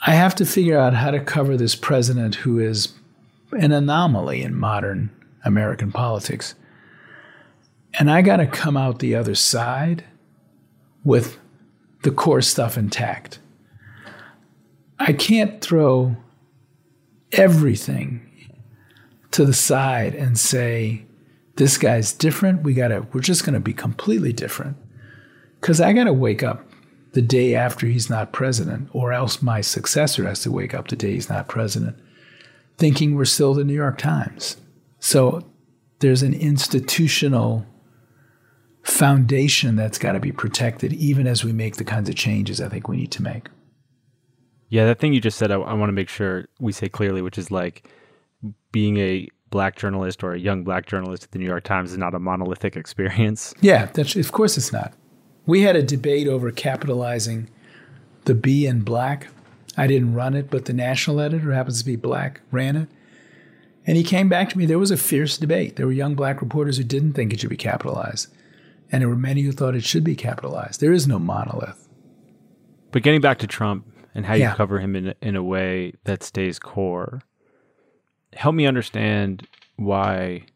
I have to figure out how to cover this president who is an anomaly in modern American politics. And I got to come out the other side with the core stuff intact. I can't throw everything to the side and say, this guy's different. We're just going to be completely different. Because I got to wake up the day after he's not president, or else my successor has to wake up the day he's not president, thinking we're still the New York Times. So there's an institutional foundation that's got to be protected, even as we make the kinds of changes I think we need to make. Yeah, that thing you just said, I want to make sure we say clearly, which is like being a black journalist or a young black journalist at the New York Times is not a monolithic experience. Yeah, of course it's not. We had a debate over capitalizing the B in black. I didn't run it, but the national editor, who happens to be black, ran it. And he came back to me. There was a fierce debate. There were young black reporters who didn't think it should be capitalized. And there were many who thought it should be capitalized. There is no monolith. But getting back to Trump and how you cover him in a way that stays core, help me understand why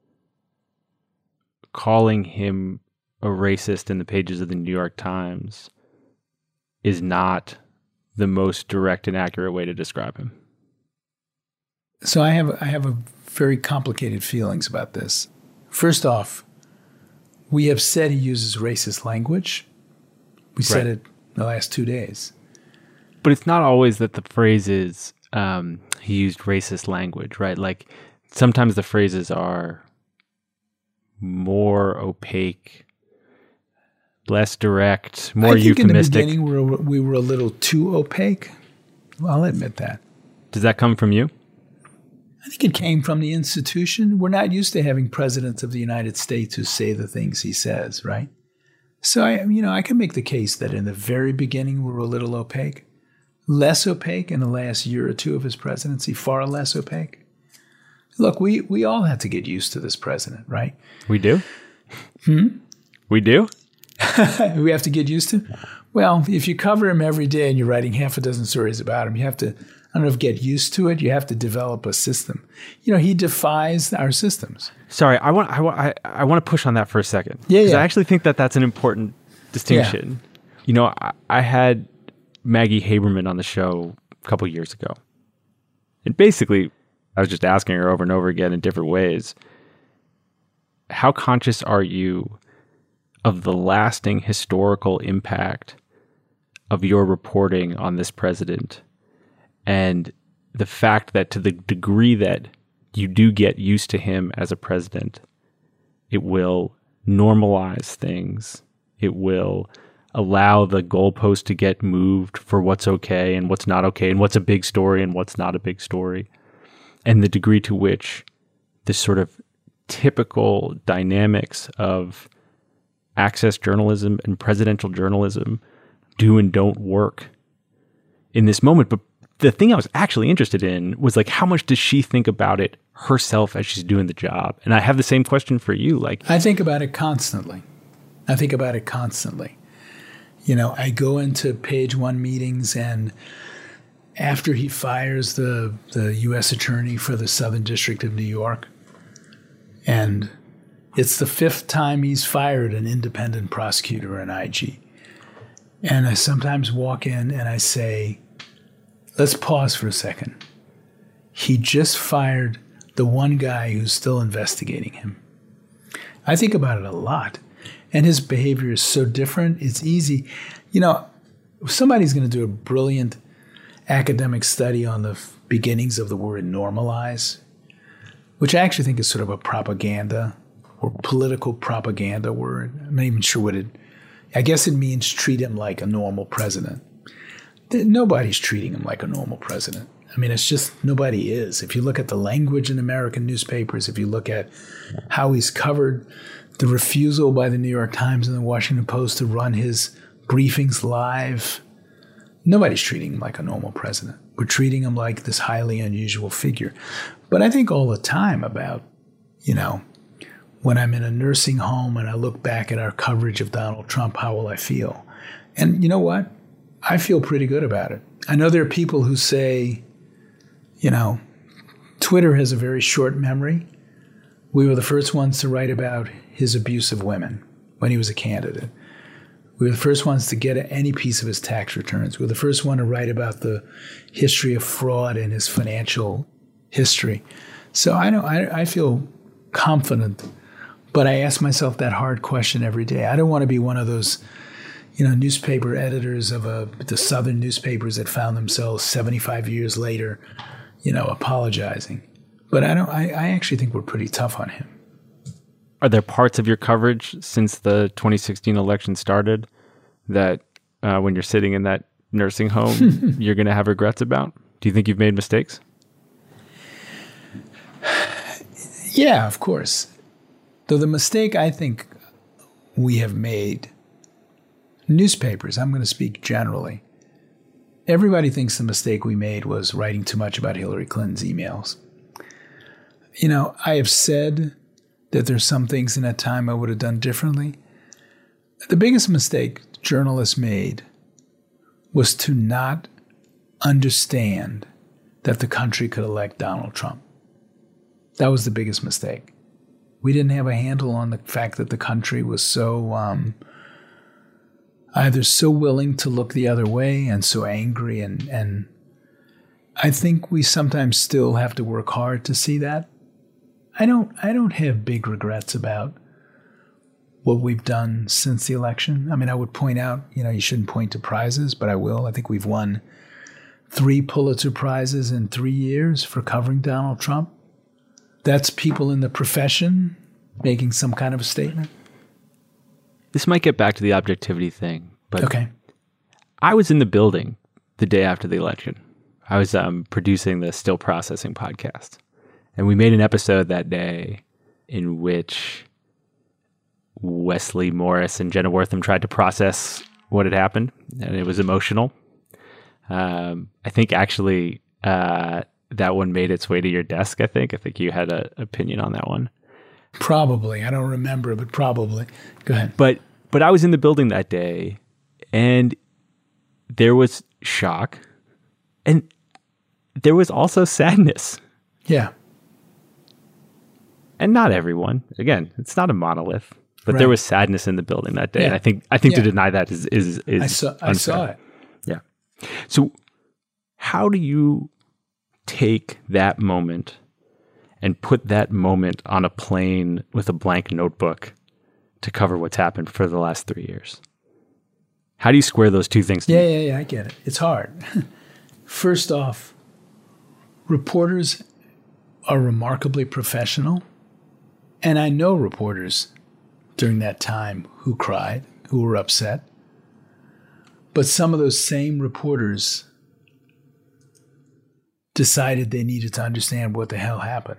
calling him a racist in the pages of the New York Times is not the most direct and accurate way to describe him. So I have a very complicated feelings about this. First off, we have said he uses racist language. We said it the last 2 days. But it's not always that the phrase is he used racist language, right? Like sometimes the phrases are more opaque, less direct, more euphemistic. I think in the beginning we were a little too opaque. Well, I'll admit that. Does that come from you? I think it came from the institution. We're not used to having presidents of the United States who say the things he says, right? So I can make the case that in the very beginning we were a little opaque. Less opaque in the last year or two of his presidency, far less opaque. Look, we all have to get used to this president, right? We do? We do? We have to get used to? Well, if you cover him every day and you're writing half a dozen stories about him, you have to, I don't know if get used to it, you have to develop a system. He defies our systems. Sorry, I want to push on that for a second. Yeah. I actually think that that's an important distinction. Yeah. I had Maggie Haberman on the show a couple years ago. And basically, I was just asking her over and over again in different ways, how conscious are you of the lasting historical impact of your reporting on this president, and the fact that to the degree that you do get used to him as a president, it will normalize things. It will allow the goalpost to get moved for what's okay and what's not okay, and what's a big story and what's not a big story. And the degree to which this sort of typical dynamics of access journalism and presidential journalism do and don't work in this moment. But the thing I was actually interested in was like, how much does she think about it herself as she's doing the job? And I have the same question for you. Like, I think about it constantly. I go into page one meetings, and after he fires the U.S. attorney for the Southern District of New York, and it's the fifth time he's fired an independent prosecutor or an IG. And I sometimes walk in and I say, let's pause for a second. He just fired the one guy who's still investigating him. I think about it a lot. And his behavior is so different. It's easy. If somebody's going to do a brilliant academic study on the beginnings of the word normalize, which I actually think is sort of a propaganda or political propaganda word. I'm not even sure I guess it means treat him like a normal president. Nobody's treating him like a normal president. I mean, it's just nobody is. If you look at the language in American newspapers, if you look at how he's covered the refusal by the New York Times and the Washington Post to run his briefings live, nobody's treating him like a normal president. We're treating him like this highly unusual figure. But I think all the time about, when I'm in a nursing home and I look back at our coverage of Donald Trump, how will I feel? And you know what? I feel pretty good about it. I know there are people who say, Twitter has a very short memory. We were the first ones to write about his abuse of women when he was a candidate. We were the first ones to get any piece of his tax returns. We were the first one to write about the history of fraud in his financial history. So I feel confident, but I ask myself that hard question every day. I don't want to be one of those, newspaper editors of the Southern newspapers that found themselves 75 years later, apologizing. But I actually think we're pretty tough on him. Are there parts of your coverage since the 2016 election started that when you're sitting in that nursing home, you're going to have regrets about? Do you think you've made mistakes? Yeah, of course. Though the mistake I think we have made, newspapers, I'm going to speak generally. Everybody thinks the mistake we made was writing too much about Hillary Clinton's emails. I have said that there's some things in that time I would have done differently. The biggest mistake journalists made was to not understand that the country could elect Donald Trump. That was the biggest mistake. We didn't have a handle on the fact that the country was so either so willing to look the other way and so angry. And I think we sometimes still have to work hard to see that. I don't have big regrets about what we've done since the election. I mean, I would point out, you shouldn't point to prizes, but I will. I think we've won 3 Pulitzer Prizes in 3 years for covering Donald Trump. That's people in the profession making some kind of a statement. This might get back to the objectivity thing, but okay. I was in the building the day after the election. I was producing the Still Processing podcast. And we made an episode that day in which Wesley Morris and Jenna Wortham tried to process what had happened, and it was emotional. I think actually that one made its way to your desk, I think you had an opinion on that one. Probably. I don't remember, but probably. Go ahead. But I was in the building that day, and there was shock, and there was also sadness. Yeah. And not everyone. Again, it's not a monolith, but right. There was sadness in the building that day. Yeah. And I think to deny that is I saw it. Yeah. So how do you take that moment and put that moment on a plane with a blank notebook to cover what's happened for the last 3 years? How do you square those two things together? Yeah, I get it. It's hard. First off, reporters are remarkably professional. And I know reporters during that time who cried, who were upset. But some of those same reporters decided they needed to understand what the hell happened.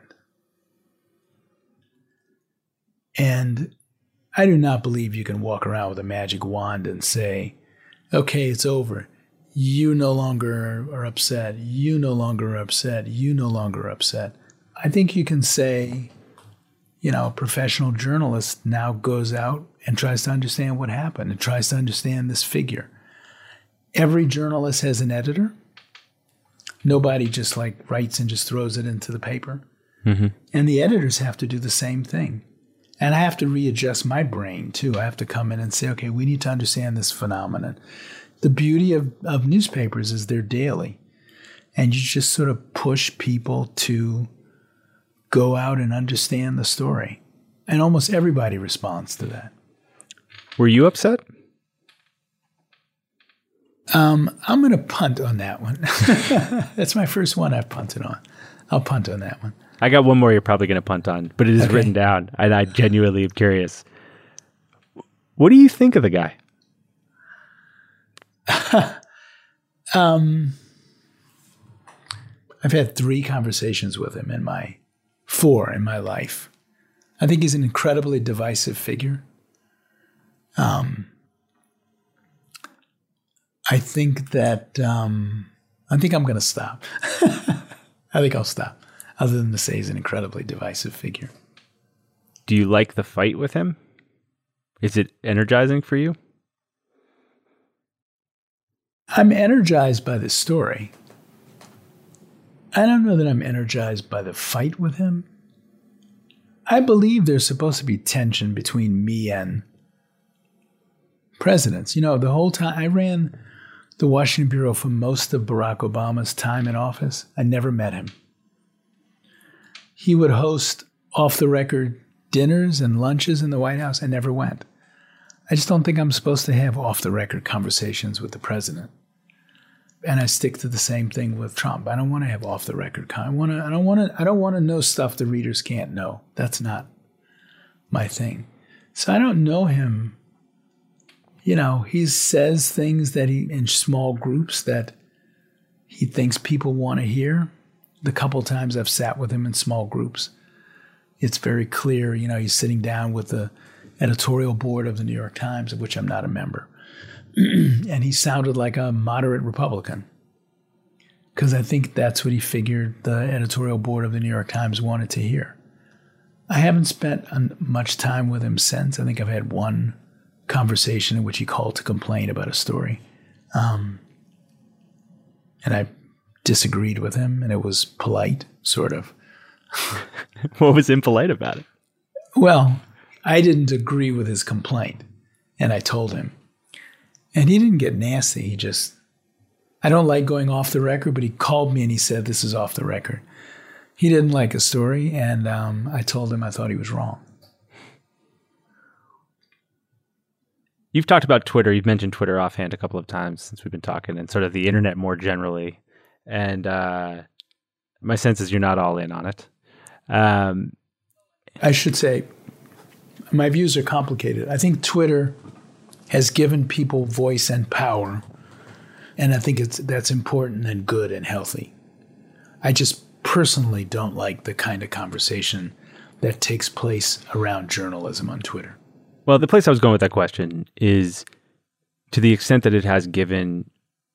And I do not believe you can walk around with a magic wand and say, okay, it's over. You no longer are upset. You no longer are upset. You no longer are upset. I think you can say, a professional journalist now goes out and tries to understand what happened and tries to understand this figure. Every journalist has an editor. Nobody just writes and just throws it into the paper. Mm-hmm. And the editors have to do the same thing. And I have to readjust my brain too. I have to come in and say, okay, we need to understand this phenomenon. The beauty of newspapers is they're daily. And you just sort of push people to go out and understand the story. And almost everybody responds to that. Were you upset? I'm going to punt on that one. That's my first one I've punted on. I'll punt on that one. I got one more you're probably going to punt on, but it is written down, and I genuinely am curious. What do you think of the guy? I've had 3 conversations with him in my life. I think he's an incredibly divisive figure. I think that I think I'm going to stop. I think I'll stop, other than to say he's an incredibly divisive figure. Do you like the fight with him? Is it energizing for you? I'm energized by the story. I don't know that I'm energized by the fight with him. I believe there's supposed to be tension between me and presidents. The whole time I ran the Washington Bureau for most of Barack Obama's time in office, I never met him. He would host off-the-record dinners and lunches in the White House. I never went. I just don't think I'm supposed to have off-the-record conversations with the president. And I stick to the same thing with Trump. I don't want to have off-the-record. I don't want to know stuff the readers can't know. That's not my thing. So I don't know him. He says things that in small groups that he thinks people want to hear. The couple times I've sat with him in small groups, it's very clear. He's sitting down with the editorial board of the New York Times, of which I'm not a member. And he sounded like a moderate Republican, because I think that's what he figured the editorial board of the New York Times wanted to hear. I haven't spent much time with him since. I think I've had one conversation in which he called to complain about a story. And I disagreed with him, and it was polite, sort of. What was impolite about it? Well, I didn't agree with his complaint, and I told him. And he didn't get nasty. I don't like going off the record, but he called me and he said, this is off the record. He didn't like a story, and I told him I thought he was wrong. You've talked about Twitter. You've mentioned Twitter offhand a couple of times since we've been talking, and sort of the internet more generally. And my sense is you're not all in on it. I should say my views are complicated. I think Twitter has given people voice and power, and I think that's important and good and healthy. I just personally don't like the kind of conversation that takes place around journalism on Twitter. Well, the place I was going with that question is, to the extent that it has given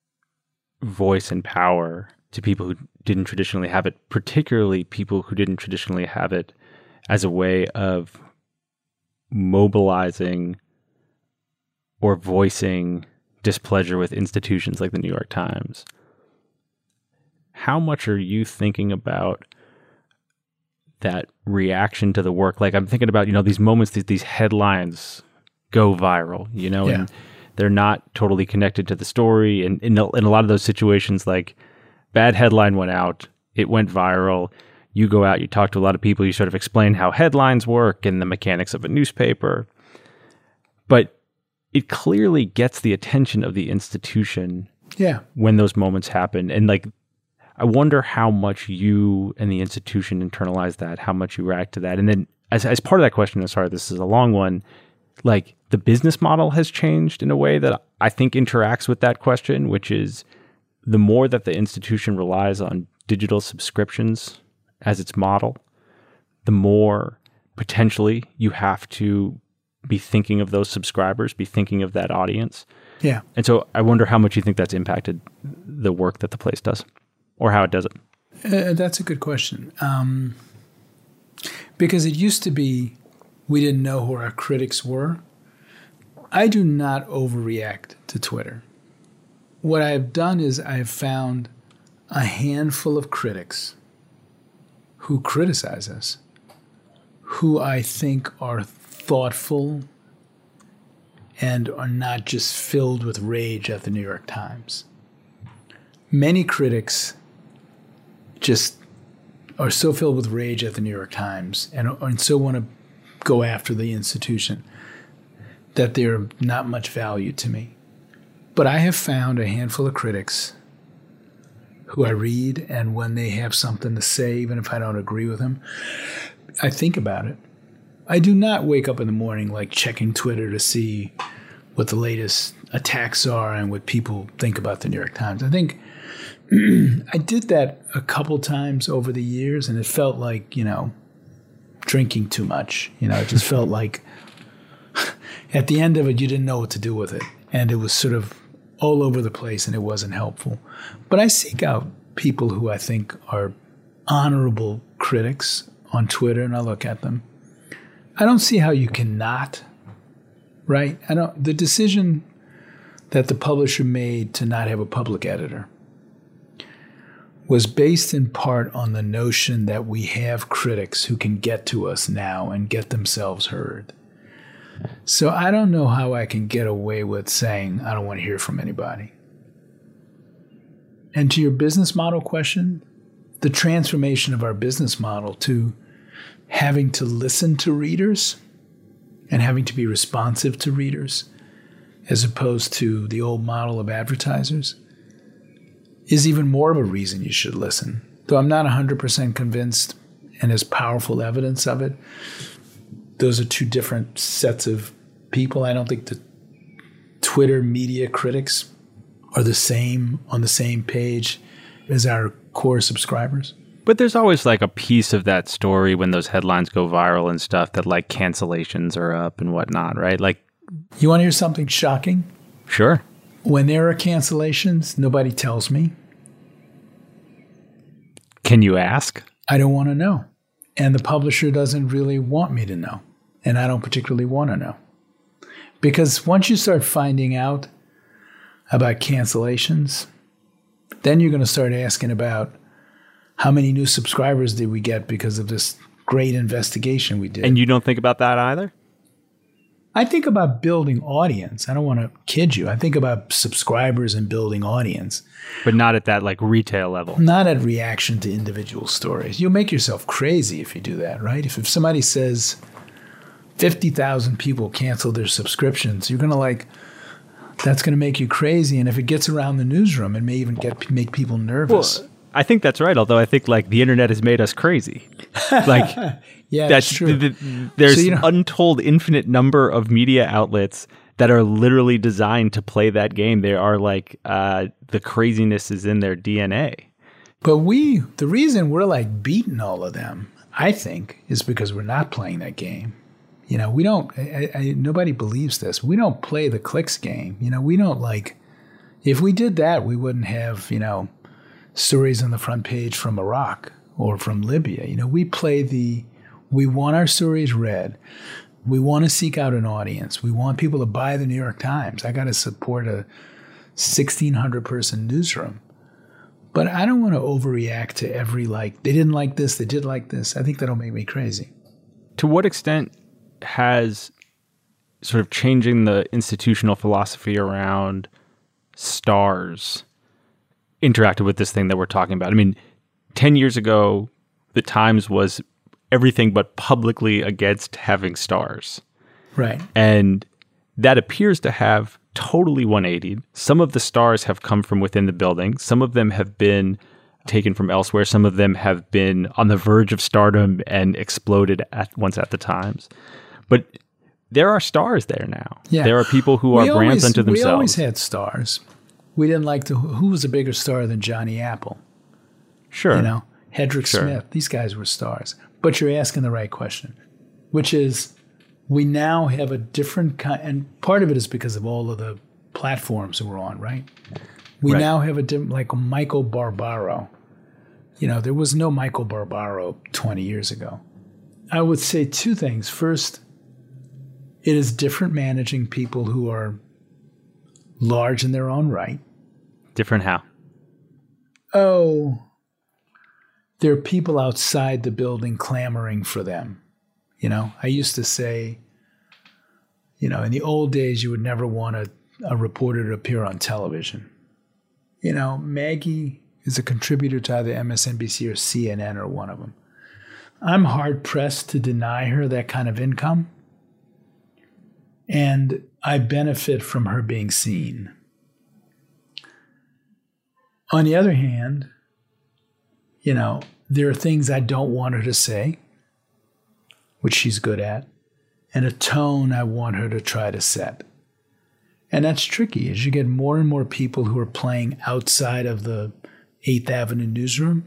voice and power to people who didn't traditionally have it, particularly people who didn't traditionally have it as a way of mobilizing or voicing displeasure with institutions like the New York Times. How much are you thinking about that reaction to the work? Like, I'm thinking about, these moments, these headlines go viral, and they're not totally connected to the story. And in a lot of those situations, like, bad headline went out, it went viral. You go out, you talk to a lot of people, you sort of explain how headlines work and the mechanics of a newspaper. But it clearly gets the attention of the institution when those moments happen. And I wonder how much you and the institution internalize that, how much you react to that. And then as part of that question, I'm sorry, this is a long one, the business model has changed in a way that I think interacts with that question, which is the more that the institution relies on digital subscriptions as its model, the more potentially you have to be thinking of those subscribers, be thinking of that audience. Yeah. And so I wonder how much you think that's impacted the work that the place does, or how it does it. That's a good question. Because it used to be we didn't know who our critics were. I do not overreact to Twitter. What I've done is I've found a handful of critics who criticize us, who I think are thoughtful and are not just filled with rage at the New York Times. Many critics just are so filled with rage at the New York Times and so want to go after the institution that they're not much value to me. But I have found a handful of critics who I read, and when they have something to say, even if I don't agree with them, I think about it. I do not wake up in the morning checking Twitter to see what the latest attacks are and what people think about the New York Times. I think I did that a couple times over the years, and it felt like, drinking too much. It just felt like at the end of it, you didn't know what to do with it. And it was sort of all over the place, and it wasn't helpful. But I seek out people who I think are honorable critics on Twitter, and I look at them. I don't see how you cannot, right? The decision that the publisher made to not have a public editor was based in part on the notion that we have critics who can get to us now and get themselves heard. So I don't know how I can get away with saying I don't want to hear from anybody. And to your business model question, the transformation of our business model to having to listen to readers and having to be responsive to readers as opposed to the old model of advertisers is even more of a reason you should listen. Though I'm not 100% convinced and there's powerful evidence of it, those are two different sets of people. I don't think the Twitter media critics are the same on the same page as our core subscribers. But there's always like a piece of that story when those headlines go viral and stuff that like cancellations are up and whatnot, right? Like, you want to hear something shocking? Sure. When there are cancellations, nobody tells me. Can you ask? I don't want to know. And the publisher doesn't really want me to know. And I don't particularly want to know. Because once you start finding out about cancellations, then you're going to start asking about how many new subscribers did we get because of this great investigation we did. And you don't think about that either? I think about building audience. I don't want to kid you. I think about subscribers and building audience. But not at that like retail level. Not at reaction to individual stories. You'll make yourself crazy if you do that, right? If somebody says 50,000 people canceled their subscriptions, you're going to that's going to make you crazy. And if it gets around the newsroom, it may even make people nervous. Well, I think that's right. Although I think like the internet has made us crazy. Like, yeah, that's true. There's untold infinite number of media outlets that are literally designed to play that game. They are like the craziness is in their DNA. But the reason we're like beating all of them, I think, is because we're not playing that game. You know, we don't. Nobody believes this. We don't play the clicks game. You know, we don't like. If we did that, we wouldn't have stories on the front page from Iraq or from Libya. You know, we want our stories read. We want to seek out an audience. We want people to buy the New York Times. I got to support a 1,600 person newsroom. But I don't want to overreact to every they didn't like this, they did like this. I think that'll make me crazy. To what extent has sort of changing the institutional philosophy around stars interacted with this thing that we're talking about? I mean, 10 years ago, the Times was everything but publicly against having stars. Right. And that appears to have totally 180'd. Some of the stars have come from within the building. Some of them have been taken from elsewhere. Some of them have been on the verge of stardom and exploded once at the Times. But there are stars there now. Yeah. There are people who are brands unto themselves. We always had stars. We didn't like who was a bigger star than Johnny Apple? Sure. Hedrick Smith. These guys were stars. But you're asking the right question, which is we now have a different kind, and part of it is because of all of the platforms that we're on, right? We now have a different, like Michael Barbaro. There was no Michael Barbaro 20 years ago. I would say two things. First, it is different managing people who are large in their own right. Different how? Oh, there are people outside the building clamoring for them. I used to say, in the old days, you would never want a reporter to appear on television. Maggie is a contributor to either MSNBC or CNN or one of them. I'm hard-pressed to deny her that kind of income. And I benefit from her being seen. On the other hand, there are things I don't want her to say, which she's good at, and a tone I want her to try to set. And that's tricky as you get more and more people who are playing outside of the 8th Avenue newsroom.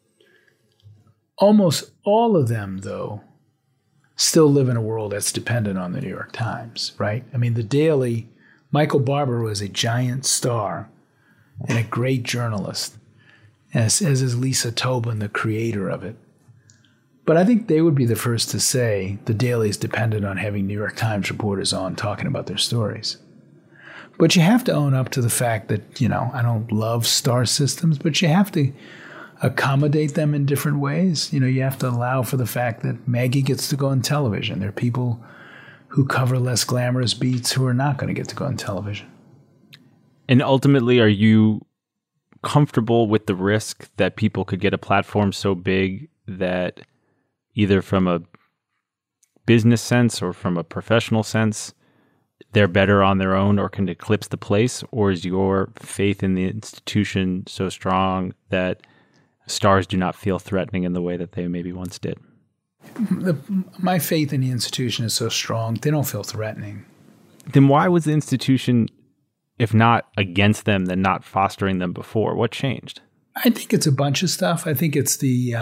Almost all of them, though, still live in a world that's dependent on the New York Times, right? I mean, the Daily, Michael Barbaro is a giant star and a great journalist, as is Lisa Tobin, the creator of it. But I think they would be the first to say the Daily is dependent on having New York Times reporters on talking about their stories. But you have to own up to the fact that, I don't love star systems, but you have to accommodate them in different ways. You have to allow for the fact that Maggie gets to go on television. There are people who cover less glamorous beats who are not going to get to go on television. And ultimately, are you comfortable with the risk that people could get a platform so big that either from a business sense or from a professional sense, they're better on their own or can eclipse the place? Or is your faith in the institution so strong that stars do not feel threatening in the way that they maybe once did? My faith in the institution is so strong, they don't feel threatening. Then why was the institution, if not against them, then not fostering them before? What changed? I think it's a bunch of stuff. I think it's the,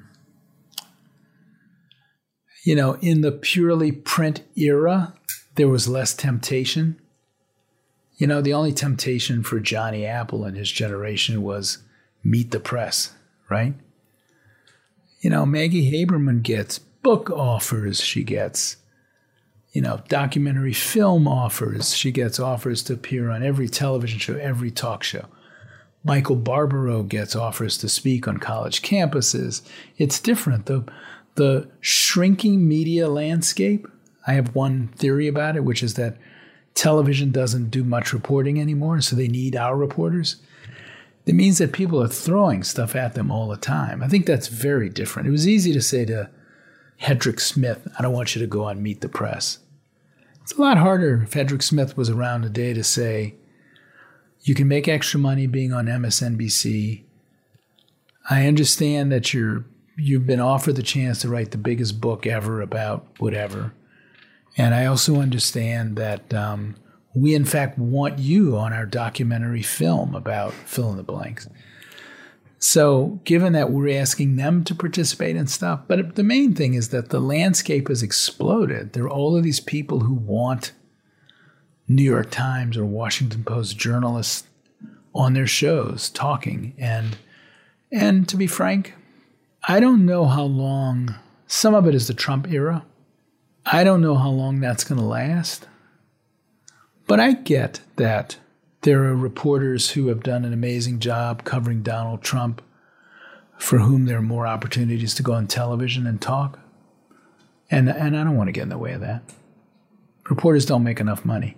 in the purely print era, there was less temptation. The only temptation for Johnny Apple and his generation was meet the press, right? Maggie Haberman gets book offers. She gets, documentary film offers. She gets offers to appear on every television show, every talk show. Michael Barbaro gets offers to speak on college campuses. It's different. The shrinking media landscape, I have one theory about it, which is that television doesn't do much reporting anymore, so they need our reporters. It means that people are throwing stuff at them all the time. I think that's very different. It was easy to say to Hedrick Smith, I don't want you to go on Meet the Press. It's a lot harder if Hedrick Smith was around today to say, you can make extra money being on MSNBC. I understand that you've been offered the chance to write the biggest book ever about whatever. And I also understand that we, in fact, want you on our documentary film about fill in the blanks. So given that we're asking them to participate in stuff, but the main thing is that the landscape has exploded. There are all of these people who want New York Times or Washington Post journalists on their shows talking. And to be frank, I don't know how long, some of it is the Trump era. I don't know how long that's going to last. But I get that there are reporters who have done an amazing job covering Donald Trump, for whom there are more opportunities to go on television and talk. And I don't want to get in the way of that. Reporters don't make enough money.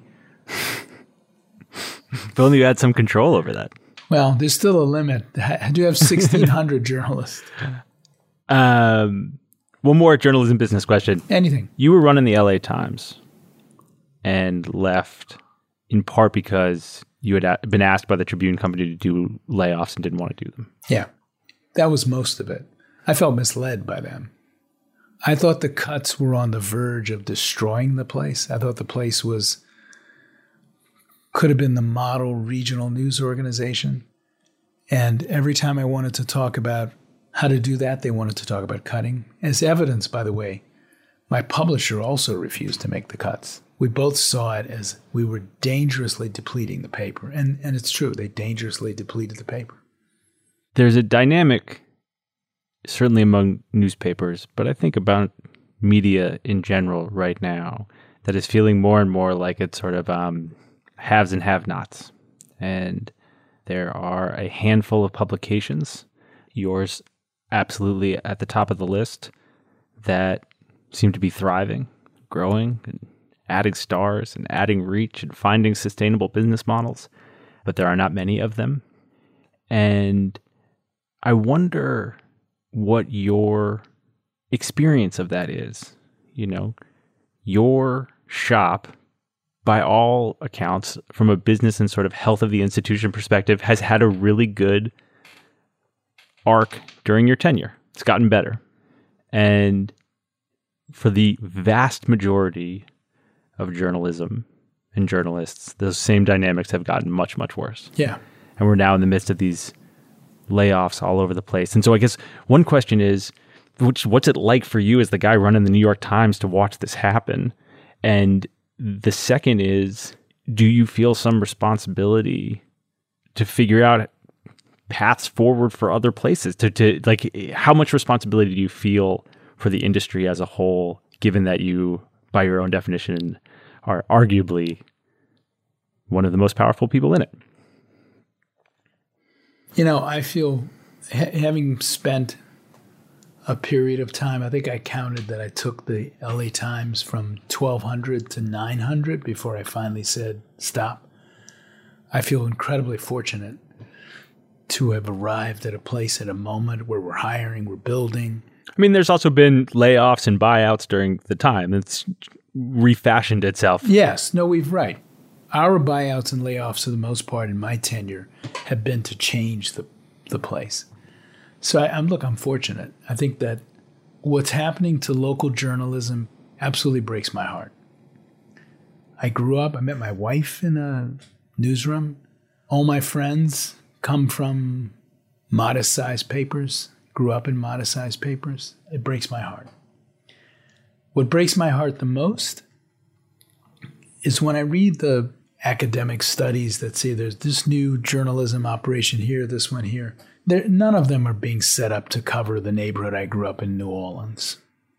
If only you had some control over that. Well, there's still a limit. I do have 1,600 journalists. One more journalism business question. Anything. You were running the LA Times and left in part because you had been asked by the Tribune Company to do layoffs and didn't want to do them. Yeah, that was most of it. I felt misled by them. I thought the cuts were on the verge of destroying the place. I thought the place could have been the model regional news organization. And every time I wanted to talk about how to do that, they wanted to talk about cutting. As evidence, by the way, my publisher also refused to make the cuts. We both saw it as we were dangerously depleting the paper. And it's true, they dangerously depleted the paper. There's a dynamic, certainly among newspapers, but I think about media in general right now, that is feeling more and more like it's sort of haves and have-nots. And there are a handful of publications, yours absolutely at the top of the list, that seem to be thriving, growing, and adding stars and adding reach and finding sustainable business models. But there are not many of them. And I wonder what your experience of that is. You know, your shop, by all accounts, from a business and sort of health of the institution perspective, has had a really good arc during your tenure. It's gotten better. And for the vast majority of journalism and journalists, those same dynamics have gotten much, much worse. Yeah. And we're now in the midst of these layoffs all over the place. And so I guess one question is, what's it like for you as the guy running the New York Times to watch this happen? And the second is, do you feel some responsibility to figure out paths forward for other places? To like, how much responsibility do you feel for the industry as a whole, given that you, by your own definition, are arguably one of the most powerful people in it. You know, I feel, having spent a period of time, I think I counted that I took the LA Times from 1,200 to 900 before I finally said stop. I feel incredibly fortunate to have arrived at a place at a moment where we're hiring, we're building. I mean, there's also been layoffs and buyouts during the time. It's refashioned itself. Yes, no, we've right. Our buyouts and layoffs, for the most part, in my tenure, have been to change the place. So I'm fortunate. I think that what's happening to local journalism absolutely breaks my heart. I met my wife in a newsroom. All my friends come from modest-sized papers, grew up in modest-sized papers. It breaks my heart. What breaks my heart the most is when I read the academic studies that say there's this new journalism operation here, this one here. None of them are being set up to cover the neighborhood I grew up in, New Orleans.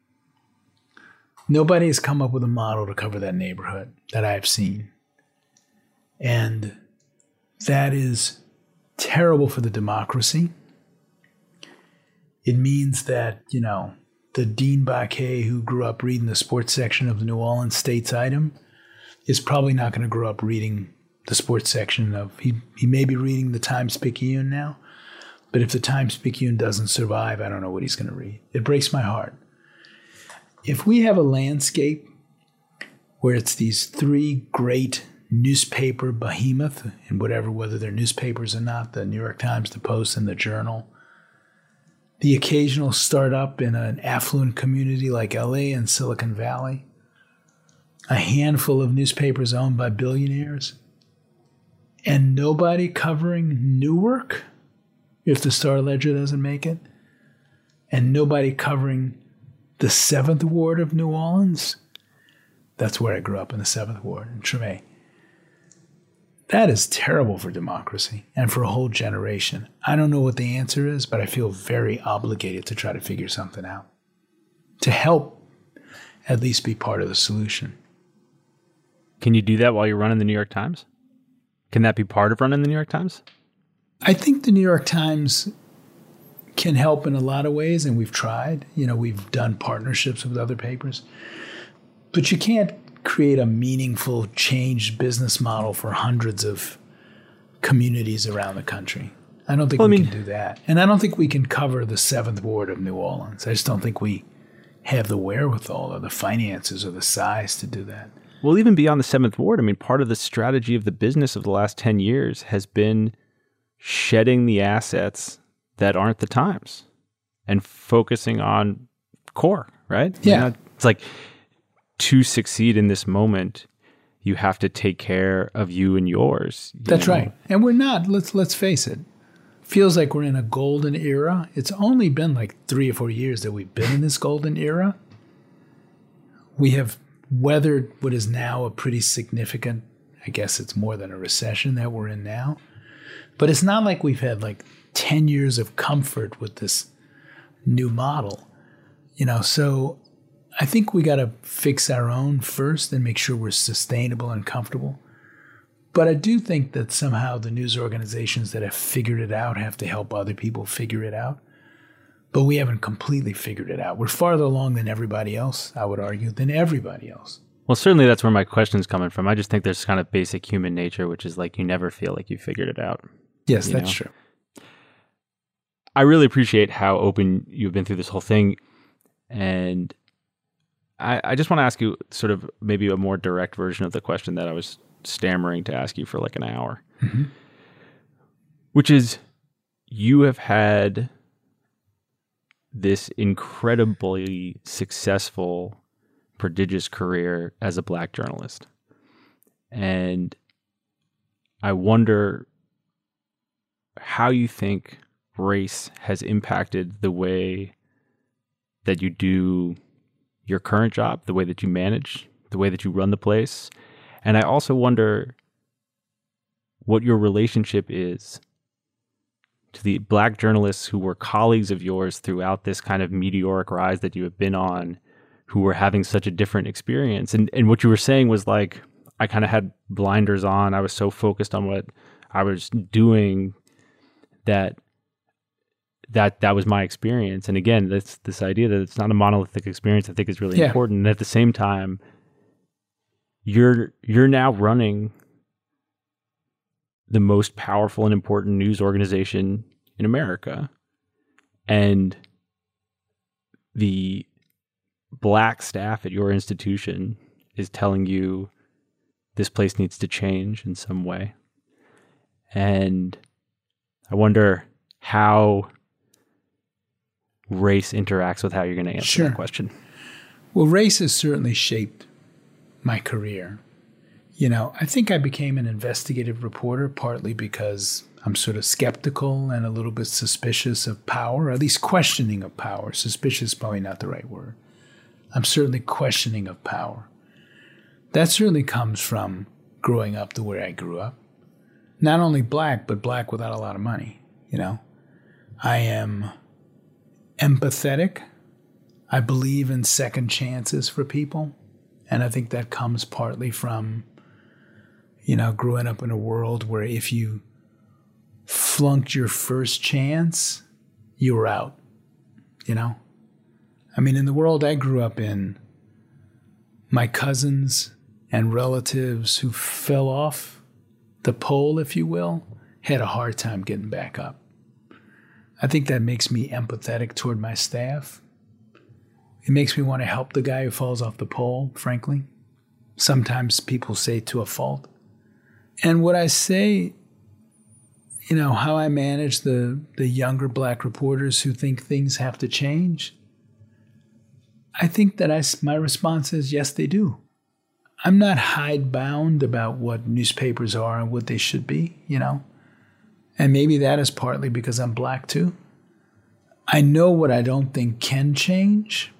Nobody has come up with a model to cover that neighborhood that I've seen. And that is terrible for the democracy. It means that, you know, the Dean Baquet who grew up reading the sports section of the New Orleans States Item is probably not going to grow up reading the sports section of, he may be reading the Times-Picayune now, but if the Times-Picayune doesn't survive, I don't know what he's going to read. It breaks my heart. If we have a landscape where it's these three great newspaper behemoth, and whether they're newspapers or not, the New York Times, the Post, and the Journal, the occasional startup in an affluent community like LA and Silicon Valley, a handful of newspapers owned by billionaires, and nobody covering Newark if the Star-Ledger doesn't make it, and nobody covering the 7th Ward of New Orleans. That's where I grew up, in the 7th Ward, in Treme. That is terrible for democracy and for a whole generation. I don't know what the answer is, but I feel very obligated to try to figure something out, to help at least be part of the solution. Can you do that while you're running the New York Times? Can that be part of running the New York Times? I think the New York Times can help in a lot of ways, and we've tried. You know, we've done partnerships with other papers. But you can't create a meaningful, changed business model for hundreds of communities around the country. I don't think we can do that. And I don't think we can cover the 7th Ward of New Orleans. I just don't think we have the wherewithal or the finances or the size to do that. Well, even beyond the 7th Ward, I mean, part of the strategy of the business of the last 10 years has been shedding the assets that aren't the Times and focusing on core, right? Yeah. You know, it's like, to succeed in this moment, you have to take care of you and yours. That's right. And we're not, let's face it, feels like we're in a golden era. It's only been like 3 or 4 years that we've been in this golden era. We have weathered what is now a pretty significant, I guess it's more than a recession that we're in now. But it's not like we've had like 10 years of comfort with this new model. You know, so I think we got to fix our own first and make sure we're sustainable and comfortable. But I do think that somehow the news organizations that have figured it out have to help other people figure it out. But we haven't completely figured it out. We're farther along than everybody else, I would argue, than everybody else. Well, certainly that's where my question's coming from. I just think there's kind of basic human nature, which is like you never feel like you figured it out. Yes, that's true. I really appreciate how open you've been through this whole thing. And I just want to ask you sort of maybe a more direct version of the question that I was stammering to ask you for like an hour, which is, you have had this incredibly successful, prodigious career as a Black journalist. And I wonder how you think race has impacted the way that you do your current job, the way that you manage, the way that you run the place. And I also wonder what your relationship is to the Black journalists who were colleagues of yours throughout this kind of meteoric rise that you have been on, who were having such a different experience. And what you were saying was like, I kind of had blinders on. I was so focused on what I was doing that was my experience. And again, that's this idea that it's not a monolithic experience, I think is really important. And at the same time, you're now running the most powerful and important news organization in America. And the Black staff at your institution is telling you this place needs to change in some way. And I wonder how race interacts with how you're going to answer that question. Well, race has certainly shaped my career. I think I became an investigative reporter partly because I'm sort of skeptical and a little bit suspicious of power, or at least questioning of power. Suspicious is probably not the right word. I'm certainly questioning of power. That certainly comes from growing up the way I grew up. Not only Black, but Black without a lot of money, I am empathetic. I believe in second chances for people. And I think that comes partly from, growing up in a world where if you flunked your first chance, you were out, in the world I grew up in, my cousins and relatives who fell off the pole, if you will, had a hard time getting back up. I think that makes me empathetic toward my staff. It makes me want to help the guy who falls off the pole, frankly. Sometimes people say to a fault. And what I say, how I manage the younger Black reporters who think things have to change, I think that my response is, yes, they do. I'm not hidebound about what newspapers are and what they should be, And maybe that is partly because I'm Black too. I know what I don't think can change.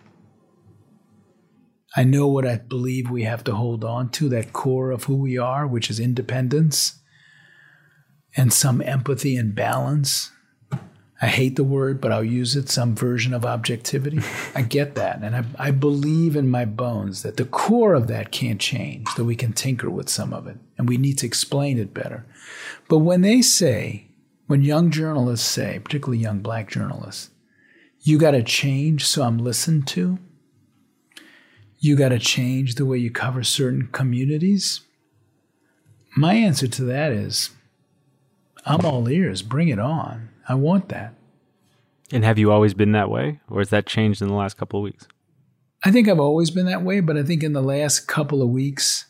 I know what I believe we have to hold on to, that core of who we are, which is independence and some empathy and balance. I hate the word, but I'll use it, some version of objectivity. I get that. And I believe in my bones that the core of that can't change, that we can tinker with some of it. And we need to explain it better. But when young journalists say, particularly young Black journalists, you got to change so I'm listened to. You got to change the way you cover certain communities. My answer to that is, I'm all ears. Bring it on. I want that. And have you always been that way? Or has that changed in the last couple of weeks? I think I've always been that way, but I think in the last couple of weeks,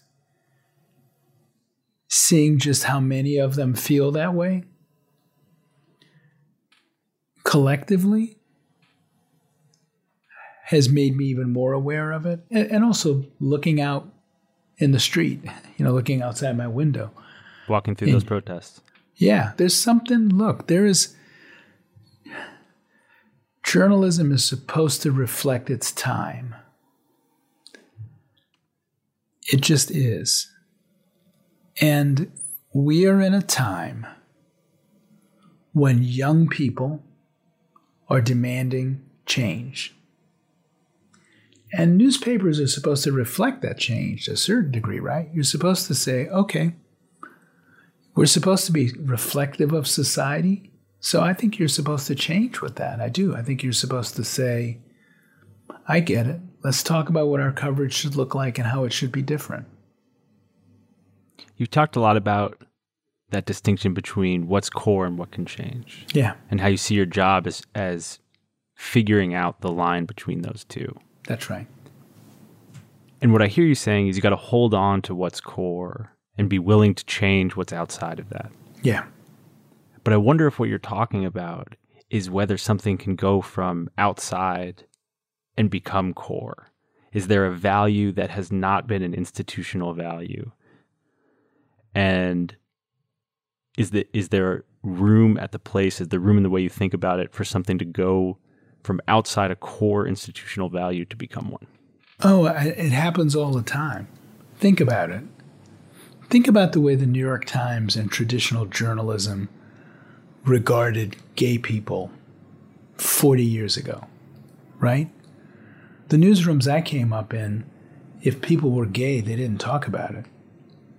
seeing just how many of them feel that way, collectively, has made me even more aware of it. And also looking out in the street, looking outside my window. Walking through those protests. Yeah, there's something, journalism is supposed to reflect its time. It just is. And we are in a time when young people are demanding change. And newspapers are supposed to reflect that change to a certain degree, right? You're supposed to say, okay, we're supposed to be reflective of society. So I think you're supposed to change with that. I do. I think you're supposed to say, I get it. Let's talk about what our coverage should look like and how it should be different. You've talked a lot about that distinction between what's core and what can change. Yeah. And how you see your job as figuring out the line between those two. That's right. And what I hear you saying is you got to hold on to what's core and be willing to change what's outside of that. Yeah. But I wonder if what you're talking about is whether something can go from outside and become core. Is there a value that has not been an institutional value? And is there room at the place, is there room in the way you think about it for something to go from outside a core institutional value to become one? Oh, it happens all the time. Think about it. Think about the way the New York Times and traditional journalism regarded gay people 40 years ago, right? The newsrooms I came up in, if people were gay, they didn't talk about it.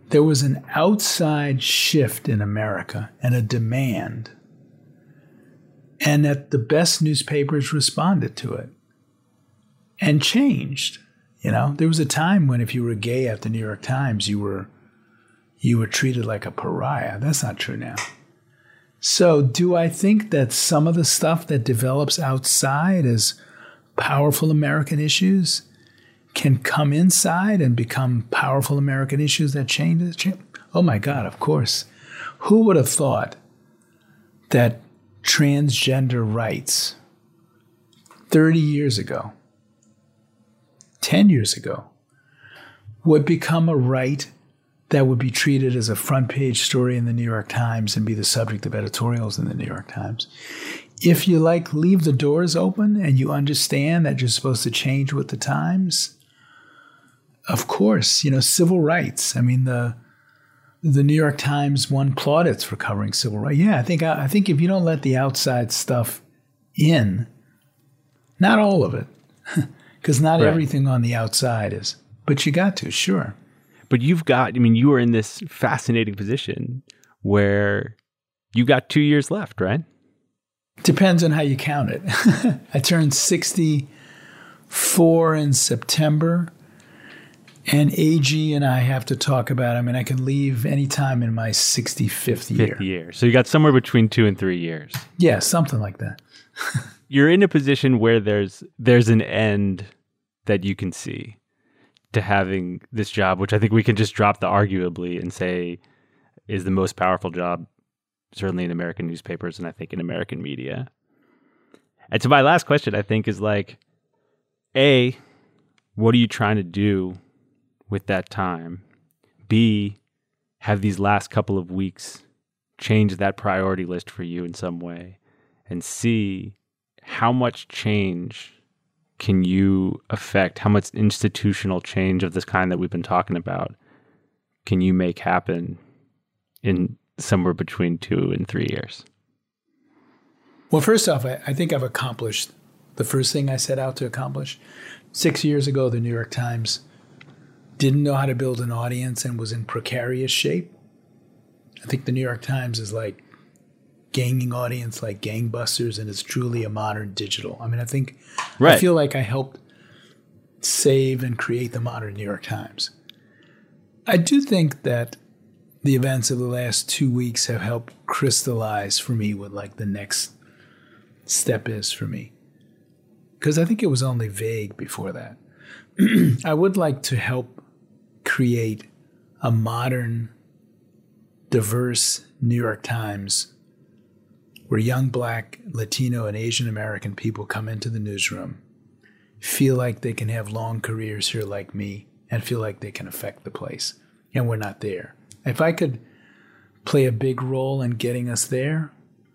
there was an outside shift in America and a demand, and that the best newspapers responded to it and changed. You know, there was a time when if you were gay at the New York Times, you were treated like a pariah. That's not true now. So do I think that some of the stuff that develops outside as powerful American issues can come inside and become powerful American issues that change? Oh my God, of course. Who would have thought that transgender rights 30 years ago, 10 years ago, would become a right that would be treated as a front page story in the New York Times and be the subject of editorials in the New York Times? If you leave the doors open and you understand that you're supposed to change with the times, of course, civil rights. I mean, the New York Times won plaudits for covering civil rights. Yeah, I think if you don't let the outside stuff in, not all of it, because not everything on the outside is, but you got to, sure. But you are in this fascinating position where you got 2 years left, right? Depends on how you count it. I turned 64 in September. And AG and I have to talk about, I can leave anytime in my 65th year. 5th year. So you got somewhere between 2 and 3 years. Yeah, something like that. You're in a position where there's an end that you can see to having this job, which I think we can just drop the arguably and say is the most powerful job, certainly in American newspapers and I think in American media. And so my last question, I think, is A, what are you trying to do with that time? B, have these last couple of weeks changed that priority list for you in some way? And C, how much change can you affect? How much institutional change of this kind that we've been talking about can you make happen in somewhere between 2 and 3 years? Well, first off, I think I've accomplished the first thing I set out to accomplish. 6 years ago, the New York Times didn't know how to build an audience and was in precarious shape. I think the New York Times is gaining audience like gangbusters, and it's truly a modern digital. I feel like I helped save and create the modern New York Times. I do think that the events of the last 2 weeks have helped crystallize for me what the next step is for me. Because I think it was only vague before that. I would like to help create a modern, diverse New York Times where young Black, Latino, and Asian American people come into the newsroom, feel like they can have long careers here like me, and feel like they can affect the place. And we're not there. If I could play a big role in getting us there,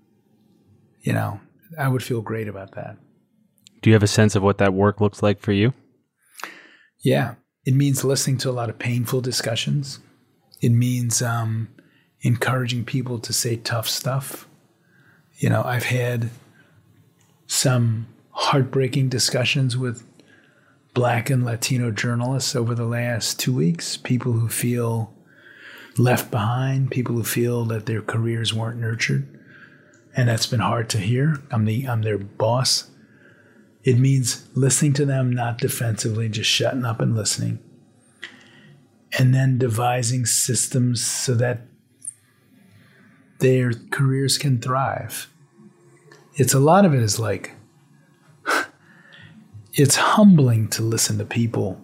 I would feel great about that. Do you have a sense of what that work looks like for you? Yeah. It means listening to a lot of painful discussions. It means encouraging people to say tough stuff. I've had some heartbreaking discussions with Black and Latino journalists over the last 2 weeks, people who feel left behind, people who feel that their careers weren't nurtured. And that's been hard to hear. I'm their boss. It means listening to them, not defensively, just shutting up and listening. And then devising systems so that their careers can thrive. A lot of it is it's humbling to listen to people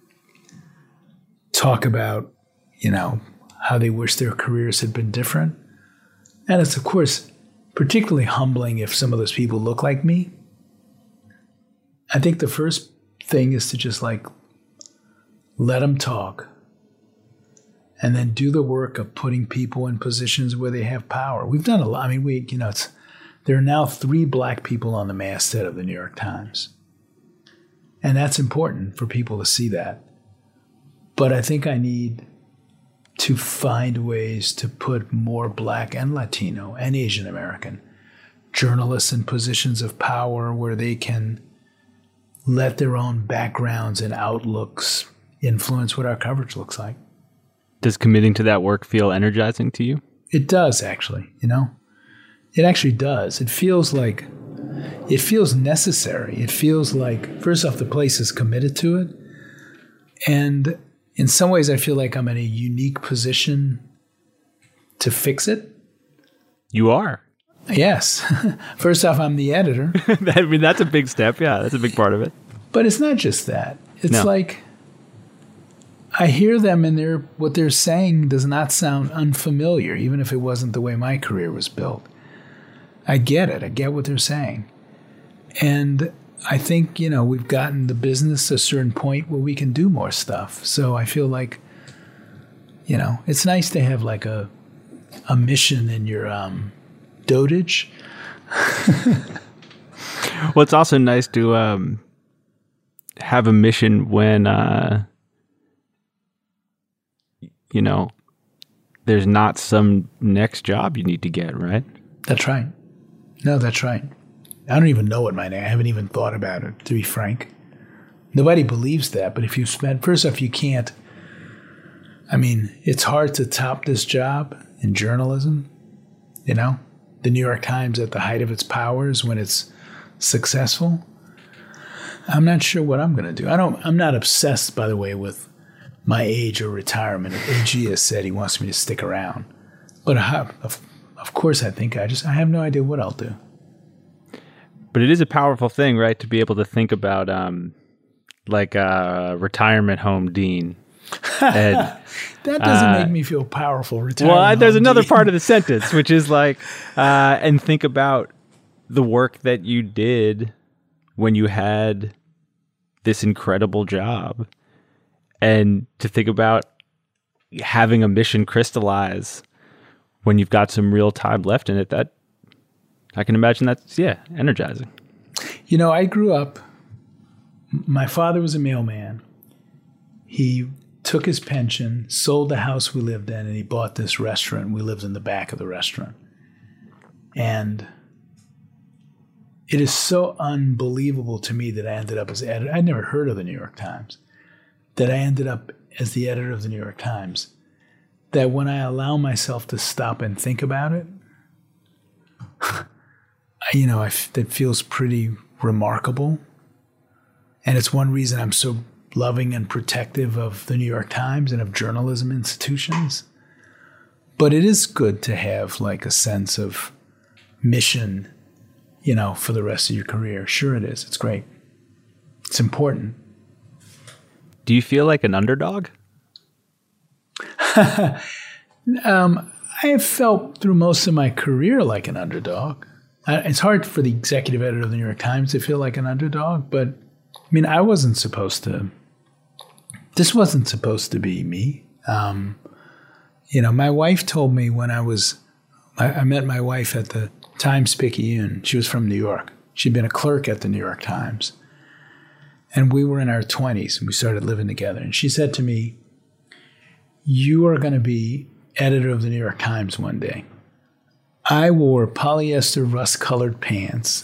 talk about, how they wish their careers had been different. And it's, of course, particularly humbling if some of those people look like me. I think the first thing is to just let them talk and then do the work of putting people in positions where they have power. We've done a lot. There are now 3 Black people on the masthead of the New York Times. And that's important for people to see that. But I think I need to find ways to put more Black and Latino and Asian American journalists in positions of power where they can let their own backgrounds and outlooks influence what our coverage looks like. Does committing to that work feel energizing to you? It does, actually, It actually does. It feels necessary. It feels like, first off, the place is committed to it. And in some ways, I feel like I'm in a unique position to fix it. You are. Yes. First off, I'm the editor. I mean, that's a big step. Yeah, that's a big part of it. But it's not just that. It's like I hear them and what they're saying does not sound unfamiliar, even if it wasn't the way my career was built. I get it. I get what they're saying. And I think, we've gotten the business to a certain point where we can do more stuff. So I feel like, it's nice to have like a mission in your dotage. Well, it's also nice to have a mission when, there's not some next job you need to get, right? That's right. No, that's right. I don't even know what I haven't even thought about it, to be frank. Nobody believes that, but first off, you can't. I mean, it's hard to top this job in journalism, The New York Times at the height of its powers when it's successful. I'm not sure what I'm going to do. I'm not obsessed, by the way, with my age or retirement. AG has said he wants me to stick around. But of course, I think I have no idea what I'll do. But it is a powerful thing, right? To be able to think about like a retirement home dean. And, that doesn't make me feel powerful. There's another part of the sentence, which is like, and think about the work that you did when you had this incredible job. And to think about having a mission crystallize when you've got some real time left in it, that I can imagine that's, energizing. I grew up, my father was a mailman. He took his pension, sold the house we lived in, and he bought this restaurant. We lived in the back of the restaurant. And it is so unbelievable to me that I ended up as editor. I'd never heard of the New York Times. That I ended up as the editor of the New York Times. That when I allow myself to stop and think about it, that feels pretty remarkable. And it's one reason I'm so loving and protective of the New York Times and of journalism institutions. But it is good to have like a sense of mission, for the rest of your career. Sure it is. It's great. It's important. Do you feel like an underdog? I have felt through most of my career like an underdog. It's hard for the executive editor of the New York Times to feel like an underdog, but I wasn't supposed to. This wasn't supposed to be me. My wife told me when I met my wife at the Times-Picayune. She was from New York. She'd been a clerk at the New York Times. And we were in our 20s and we started living together. And she said to me, "You are going to be editor of the New York Times one day." I wore polyester rust-colored pants,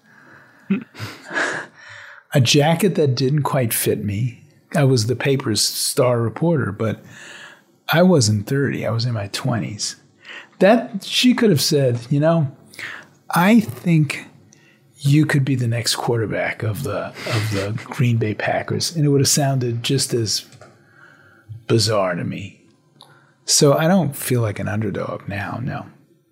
a jacket that didn't quite fit me. I was the paper's star reporter, but I wasn't 30. I was in my 20s. That she could have said, I think you could be the next quarterback of the Green Bay Packers, and it would have sounded just as bizarre to me. So I don't feel like an underdog now. No.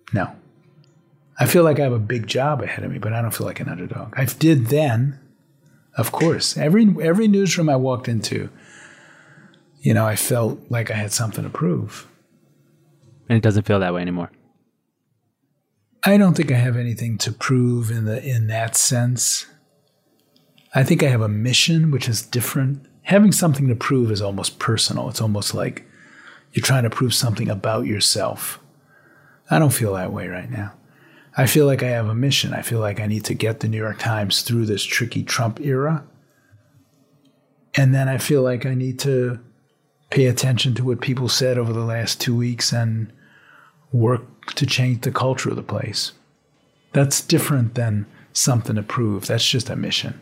I feel like I have a big job ahead of me, but I don't feel like an underdog. I did then, of course. Every newsroom I walked into, I felt like I had something to prove. And it doesn't feel that way anymore. I don't think I have anything to prove in that sense. I think I have a mission, which is different. Having something to prove is almost personal. It's almost like you're trying to prove something about yourself. I don't feel that way right now. I feel like I have a mission. I feel like I need to get the New York Times through this tricky Trump era. And then I feel like I need to pay attention to what people said over the last 2 weeks and work to change the culture of the place. That's different than something to prove. That's just a mission.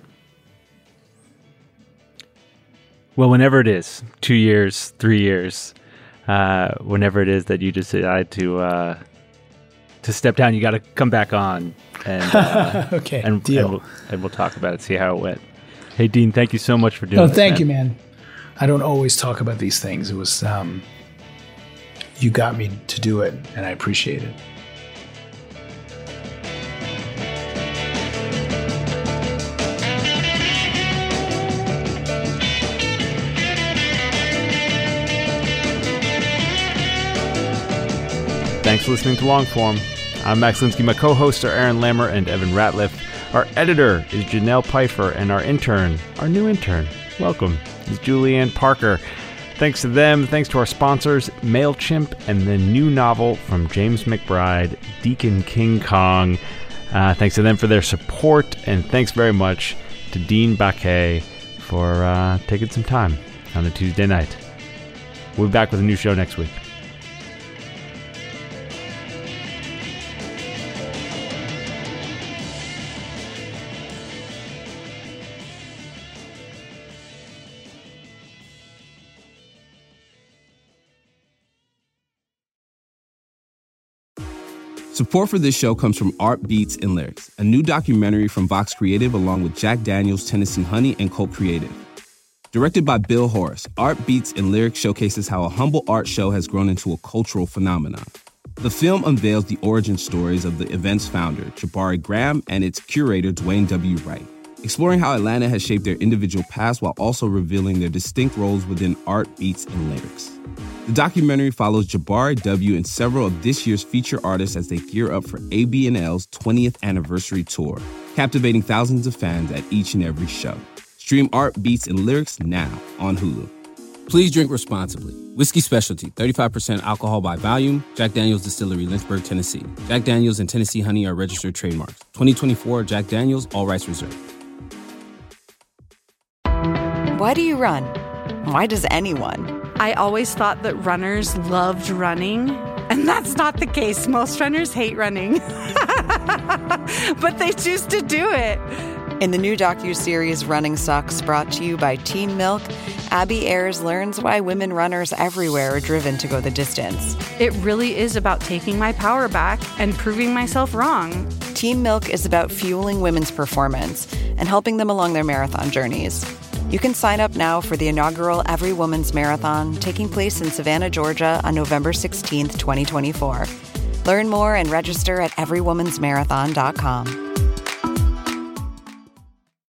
Well, whenever it is, 2 years, 3 years, whenever it is that you decide to step down, you got to come back on and okay, and deal. And we'll talk about it, see how it went. Hey, Dean, thank you so much for doing this. Thank you, man. I don't always talk about these things. It was you got me to do it, and I appreciate it. Thanks for listening to Longform. I'm Max Linsky. My co-hosts are Aaron Lammer and Evan Ratliff. Our editor is Janelle Pfeiffer, and our new intern, welcome, is Julianne Parker. Thanks to them. Thanks to our sponsors, MailChimp, and the new novel from James McBride, Deacon King Kong. Thanks to them for their support, and thanks very much to Dean Baquet for taking some time on a Tuesday night. We'll be back with a new show next week. Support for this show comes from Art Beats and Lyrics, a new documentary from Vox Creative along with Jack Daniels, Tennessee Honey, and Colt Creative. Directed by Bill Horace, Art Beats and Lyrics showcases how a humble art show has grown into a cultural phenomenon. The film unveils the origin stories of the event's founder, Jabari Graham, and its curator, Dwayne W. Wright, exploring how Atlanta has shaped their individual past while also revealing their distinct roles within Art Beats and Lyrics. The documentary follows Jabari W. and several of this year's feature artists as they gear up for AB&L's 20th anniversary tour, captivating thousands of fans at each and every show. Stream Art Beats and Lyrics now on Hulu. Please drink responsibly. Whiskey Specialty, 35% alcohol by volume. Jack Daniel's Distillery, Lynchburg, Tennessee. Jack Daniel's and Tennessee Honey are registered trademarks. 2024 Jack Daniel's, all rights reserved. Why do you run? Why does anyone? I always thought that runners loved running, and that's not the case. Most runners hate running, but they choose to do it. In the new docuseries Running Sucks, brought to you by Teen Milk, Abby Ayers learns why women runners everywhere are driven to go the distance. It really is about taking my power back and proving myself wrong. Teen Milk is about fueling women's performance and helping them along their marathon journeys. You can sign up now for the inaugural Every Woman's Marathon, taking place in Savannah, Georgia on November 16th, 2024. Learn more and register at everywomansmarathon.com.